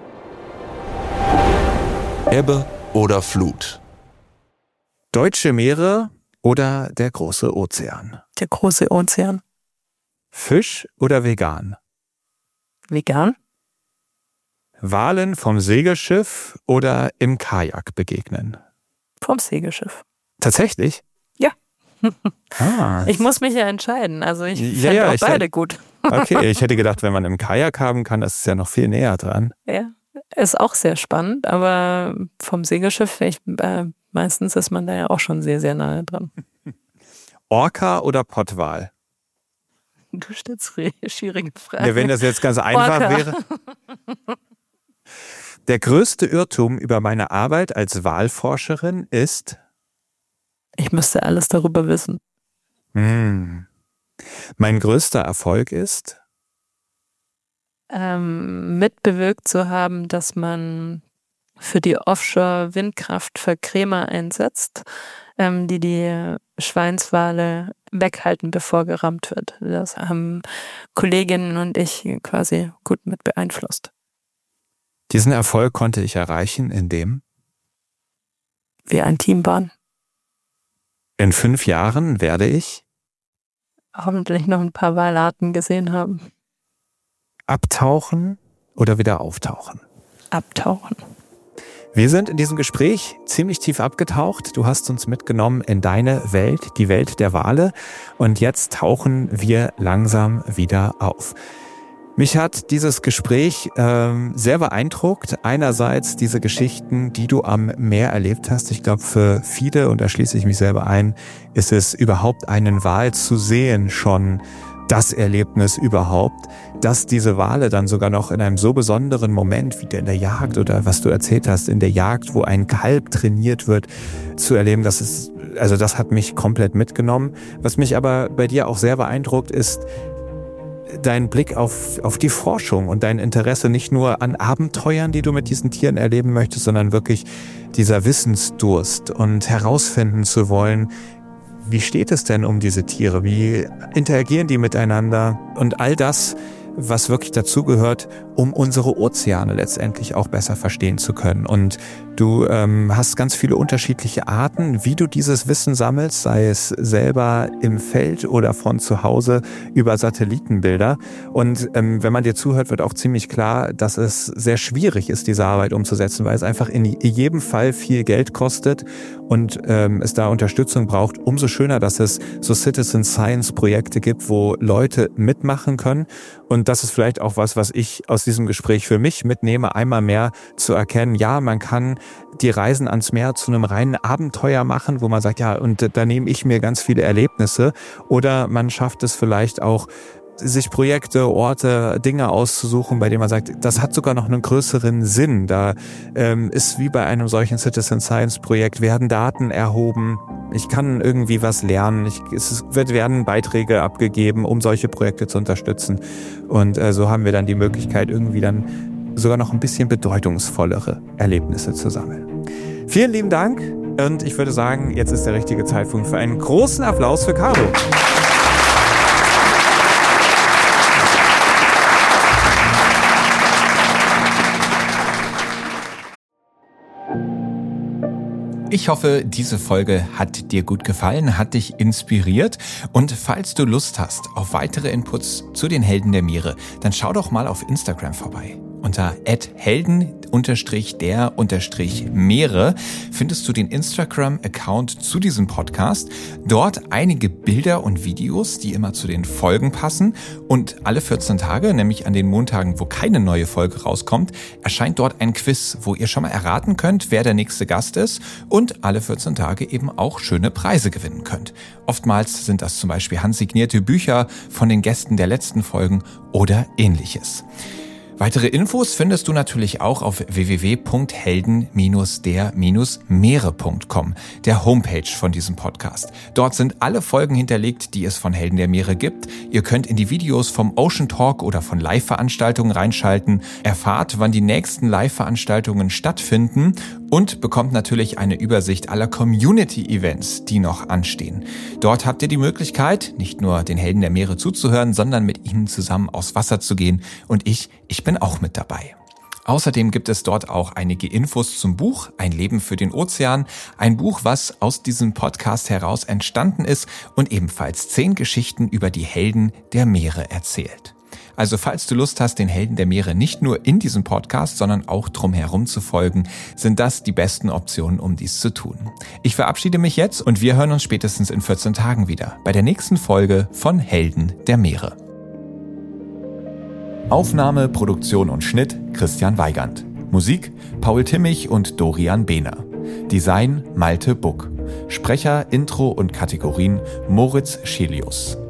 Ebbe oder Flut? Deutsche Meere oder der große Ozean? Der große Ozean. Fisch oder vegan? Vegan. Walen vom Segelschiff oder im Kajak begegnen? Vom Segelschiff. Tatsächlich? Ja. Ah. Ich muss mich ja entscheiden. Also ich Ja, finde ja, auch ich beide hätte- gut. Okay, ich hätte gedacht, wenn man im Kajak haben kann, das ist ja noch viel näher dran. Ja, ist auch sehr spannend, aber vom Segelschiff, ich, äh, meistens ist man da ja auch schon sehr, sehr nahe dran. Orca oder Pottwal? Du stellst re- schwierige Fragen. Ja, wenn das jetzt ganz einfach Orca. wäre. Der größte Irrtum über meine Arbeit als Walforscherin ist? Ich müsste alles darüber wissen. Hm. Mein größter Erfolg ist? Ähm, mitbewirkt zu haben, dass man für die Offshore-Windkraft Verkrämer einsetzt, ähm, die die Schweinswale weghalten, bevor gerammt wird. Das haben Kolleginnen und ich quasi gut mit beeinflusst. Diesen Erfolg konnte ich erreichen, indem Wir ein Team waren. in fünf Jahren werde ich Hoffentlich noch ein paar Walarten gesehen haben. abtauchen oder wieder auftauchen. Abtauchen. Wir sind in diesem Gespräch ziemlich tief abgetaucht. Du hast uns mitgenommen in deine Welt, die Welt der Wale. Und jetzt tauchen wir langsam wieder auf. Mich hat dieses Gespräch ähm, sehr beeindruckt. Einerseits diese Geschichten, die du am Meer erlebt hast. Ich glaube, für viele, und da schließe ich mich selber ein, ist es überhaupt einen Wal zu sehen schon das Erlebnis überhaupt, dass diese Wale dann sogar noch in einem so besonderen Moment, wie in der Jagd oder was du erzählt hast, in der Jagd, wo ein Kalb trainiert wird, zu erleben, das ist, also das hat mich komplett mitgenommen. Was mich aber bei dir auch sehr beeindruckt, ist dein Blick auf, auf die Forschung und dein Interesse nicht nur an Abenteuern, die du mit diesen Tieren erleben möchtest, sondern wirklich dieser Wissensdurst und herausfinden zu wollen, wie steht es denn um diese Tiere? Wie interagieren die miteinander? Und all das, was wirklich dazugehört, um unsere Ozeane letztendlich auch besser verstehen zu können. Und du ähm, hast ganz viele unterschiedliche Arten, wie du dieses Wissen sammelst, sei es selber im Feld oder von zu Hause über Satellitenbilder. Und ähm, wenn man dir zuhört, wird auch ziemlich klar, dass es sehr schwierig ist, diese Arbeit umzusetzen, weil es einfach in jedem Fall viel Geld kostet und ähm, es da Unterstützung braucht. Umso schöner, dass es so Citizen Science Projekte gibt, wo Leute mitmachen können. Und das ist vielleicht auch was, was ich aus diesem Gespräch für mich mitnehme, einmal mehr zu erkennen, ja, man kann die Reisen ans Meer zu einem reinen Abenteuer machen, wo man sagt, ja, und da nehme ich mir ganz viele Erlebnisse. Oder man schafft es vielleicht auch, sich Projekte, Orte, Dinge auszusuchen, bei denen man sagt, das hat sogar noch einen größeren Sinn. Da ähm, ist wie bei einem solchen Citizen Science Projekt, werden Daten erhoben, ich kann irgendwie was lernen, ich, es wird, werden Beiträge abgegeben, um solche Projekte zu unterstützen. Und äh, so haben wir dann die Möglichkeit, irgendwie dann sogar noch ein bisschen bedeutungsvollere Erlebnisse zu sammeln. Vielen lieben Dank und ich würde sagen, jetzt ist der richtige Zeitpunkt für einen großen Applaus für Caro. Ich hoffe, diese Folge hat dir gut gefallen, hat dich inspiriert und falls du Lust hast auf weitere Inputs zu den Helden der Meere, dann schau doch mal auf Instagram vorbei. Unter at helden der Meere findest du den Instagram-Account zu diesem Podcast. Dort einige Bilder und Videos, die immer zu den Folgen passen. Und alle vierzehn Tage, nämlich an den Montagen, wo keine neue Folge rauskommt, erscheint dort ein Quiz, wo ihr schon mal erraten könnt, wer der nächste Gast ist und alle vierzehn Tage eben auch schöne Preise gewinnen könnt. Oftmals sind das zum Beispiel handsignierte Bücher von den Gästen der letzten Folgen oder ähnliches. Weitere Infos findest du natürlich auch auf w w w punkt helden der meere punkt com, der Homepage von diesem Podcast. Dort sind alle Folgen hinterlegt, die es von Helden der Meere gibt. Ihr könnt in die Videos vom Ocean Talk oder von Live-Veranstaltungen reinschalten, erfahrt, wann die nächsten Live-Veranstaltungen stattfinden und bekommt natürlich eine Übersicht aller Community-Events, die noch anstehen. Dort habt ihr die Möglichkeit, nicht nur den Helden der Meere zuzuhören, sondern mit ihnen zusammen aufs Wasser zu gehen. Und ich, ich bin auch mit dabei. Außerdem gibt es dort auch einige Infos zum Buch Ein Leben für den Ozean. Ein Buch, was aus diesem Podcast heraus entstanden ist und ebenfalls zehn Geschichten über die Helden der Meere erzählt. Also falls du Lust hast, den Helden der Meere nicht nur in diesem Podcast, sondern auch drumherum zu folgen, sind das die besten Optionen, um dies zu tun. Ich verabschiede mich jetzt und wir hören uns spätestens in vierzehn Tagen wieder bei der nächsten Folge von Helden der Meere. Aufnahme, Produktion und Schnitt Christian Weigand. Musik Paul Timmich und Dorian Behner. Design Malte Buck. Sprecher, Intro und Kategorien Moritz Schelius.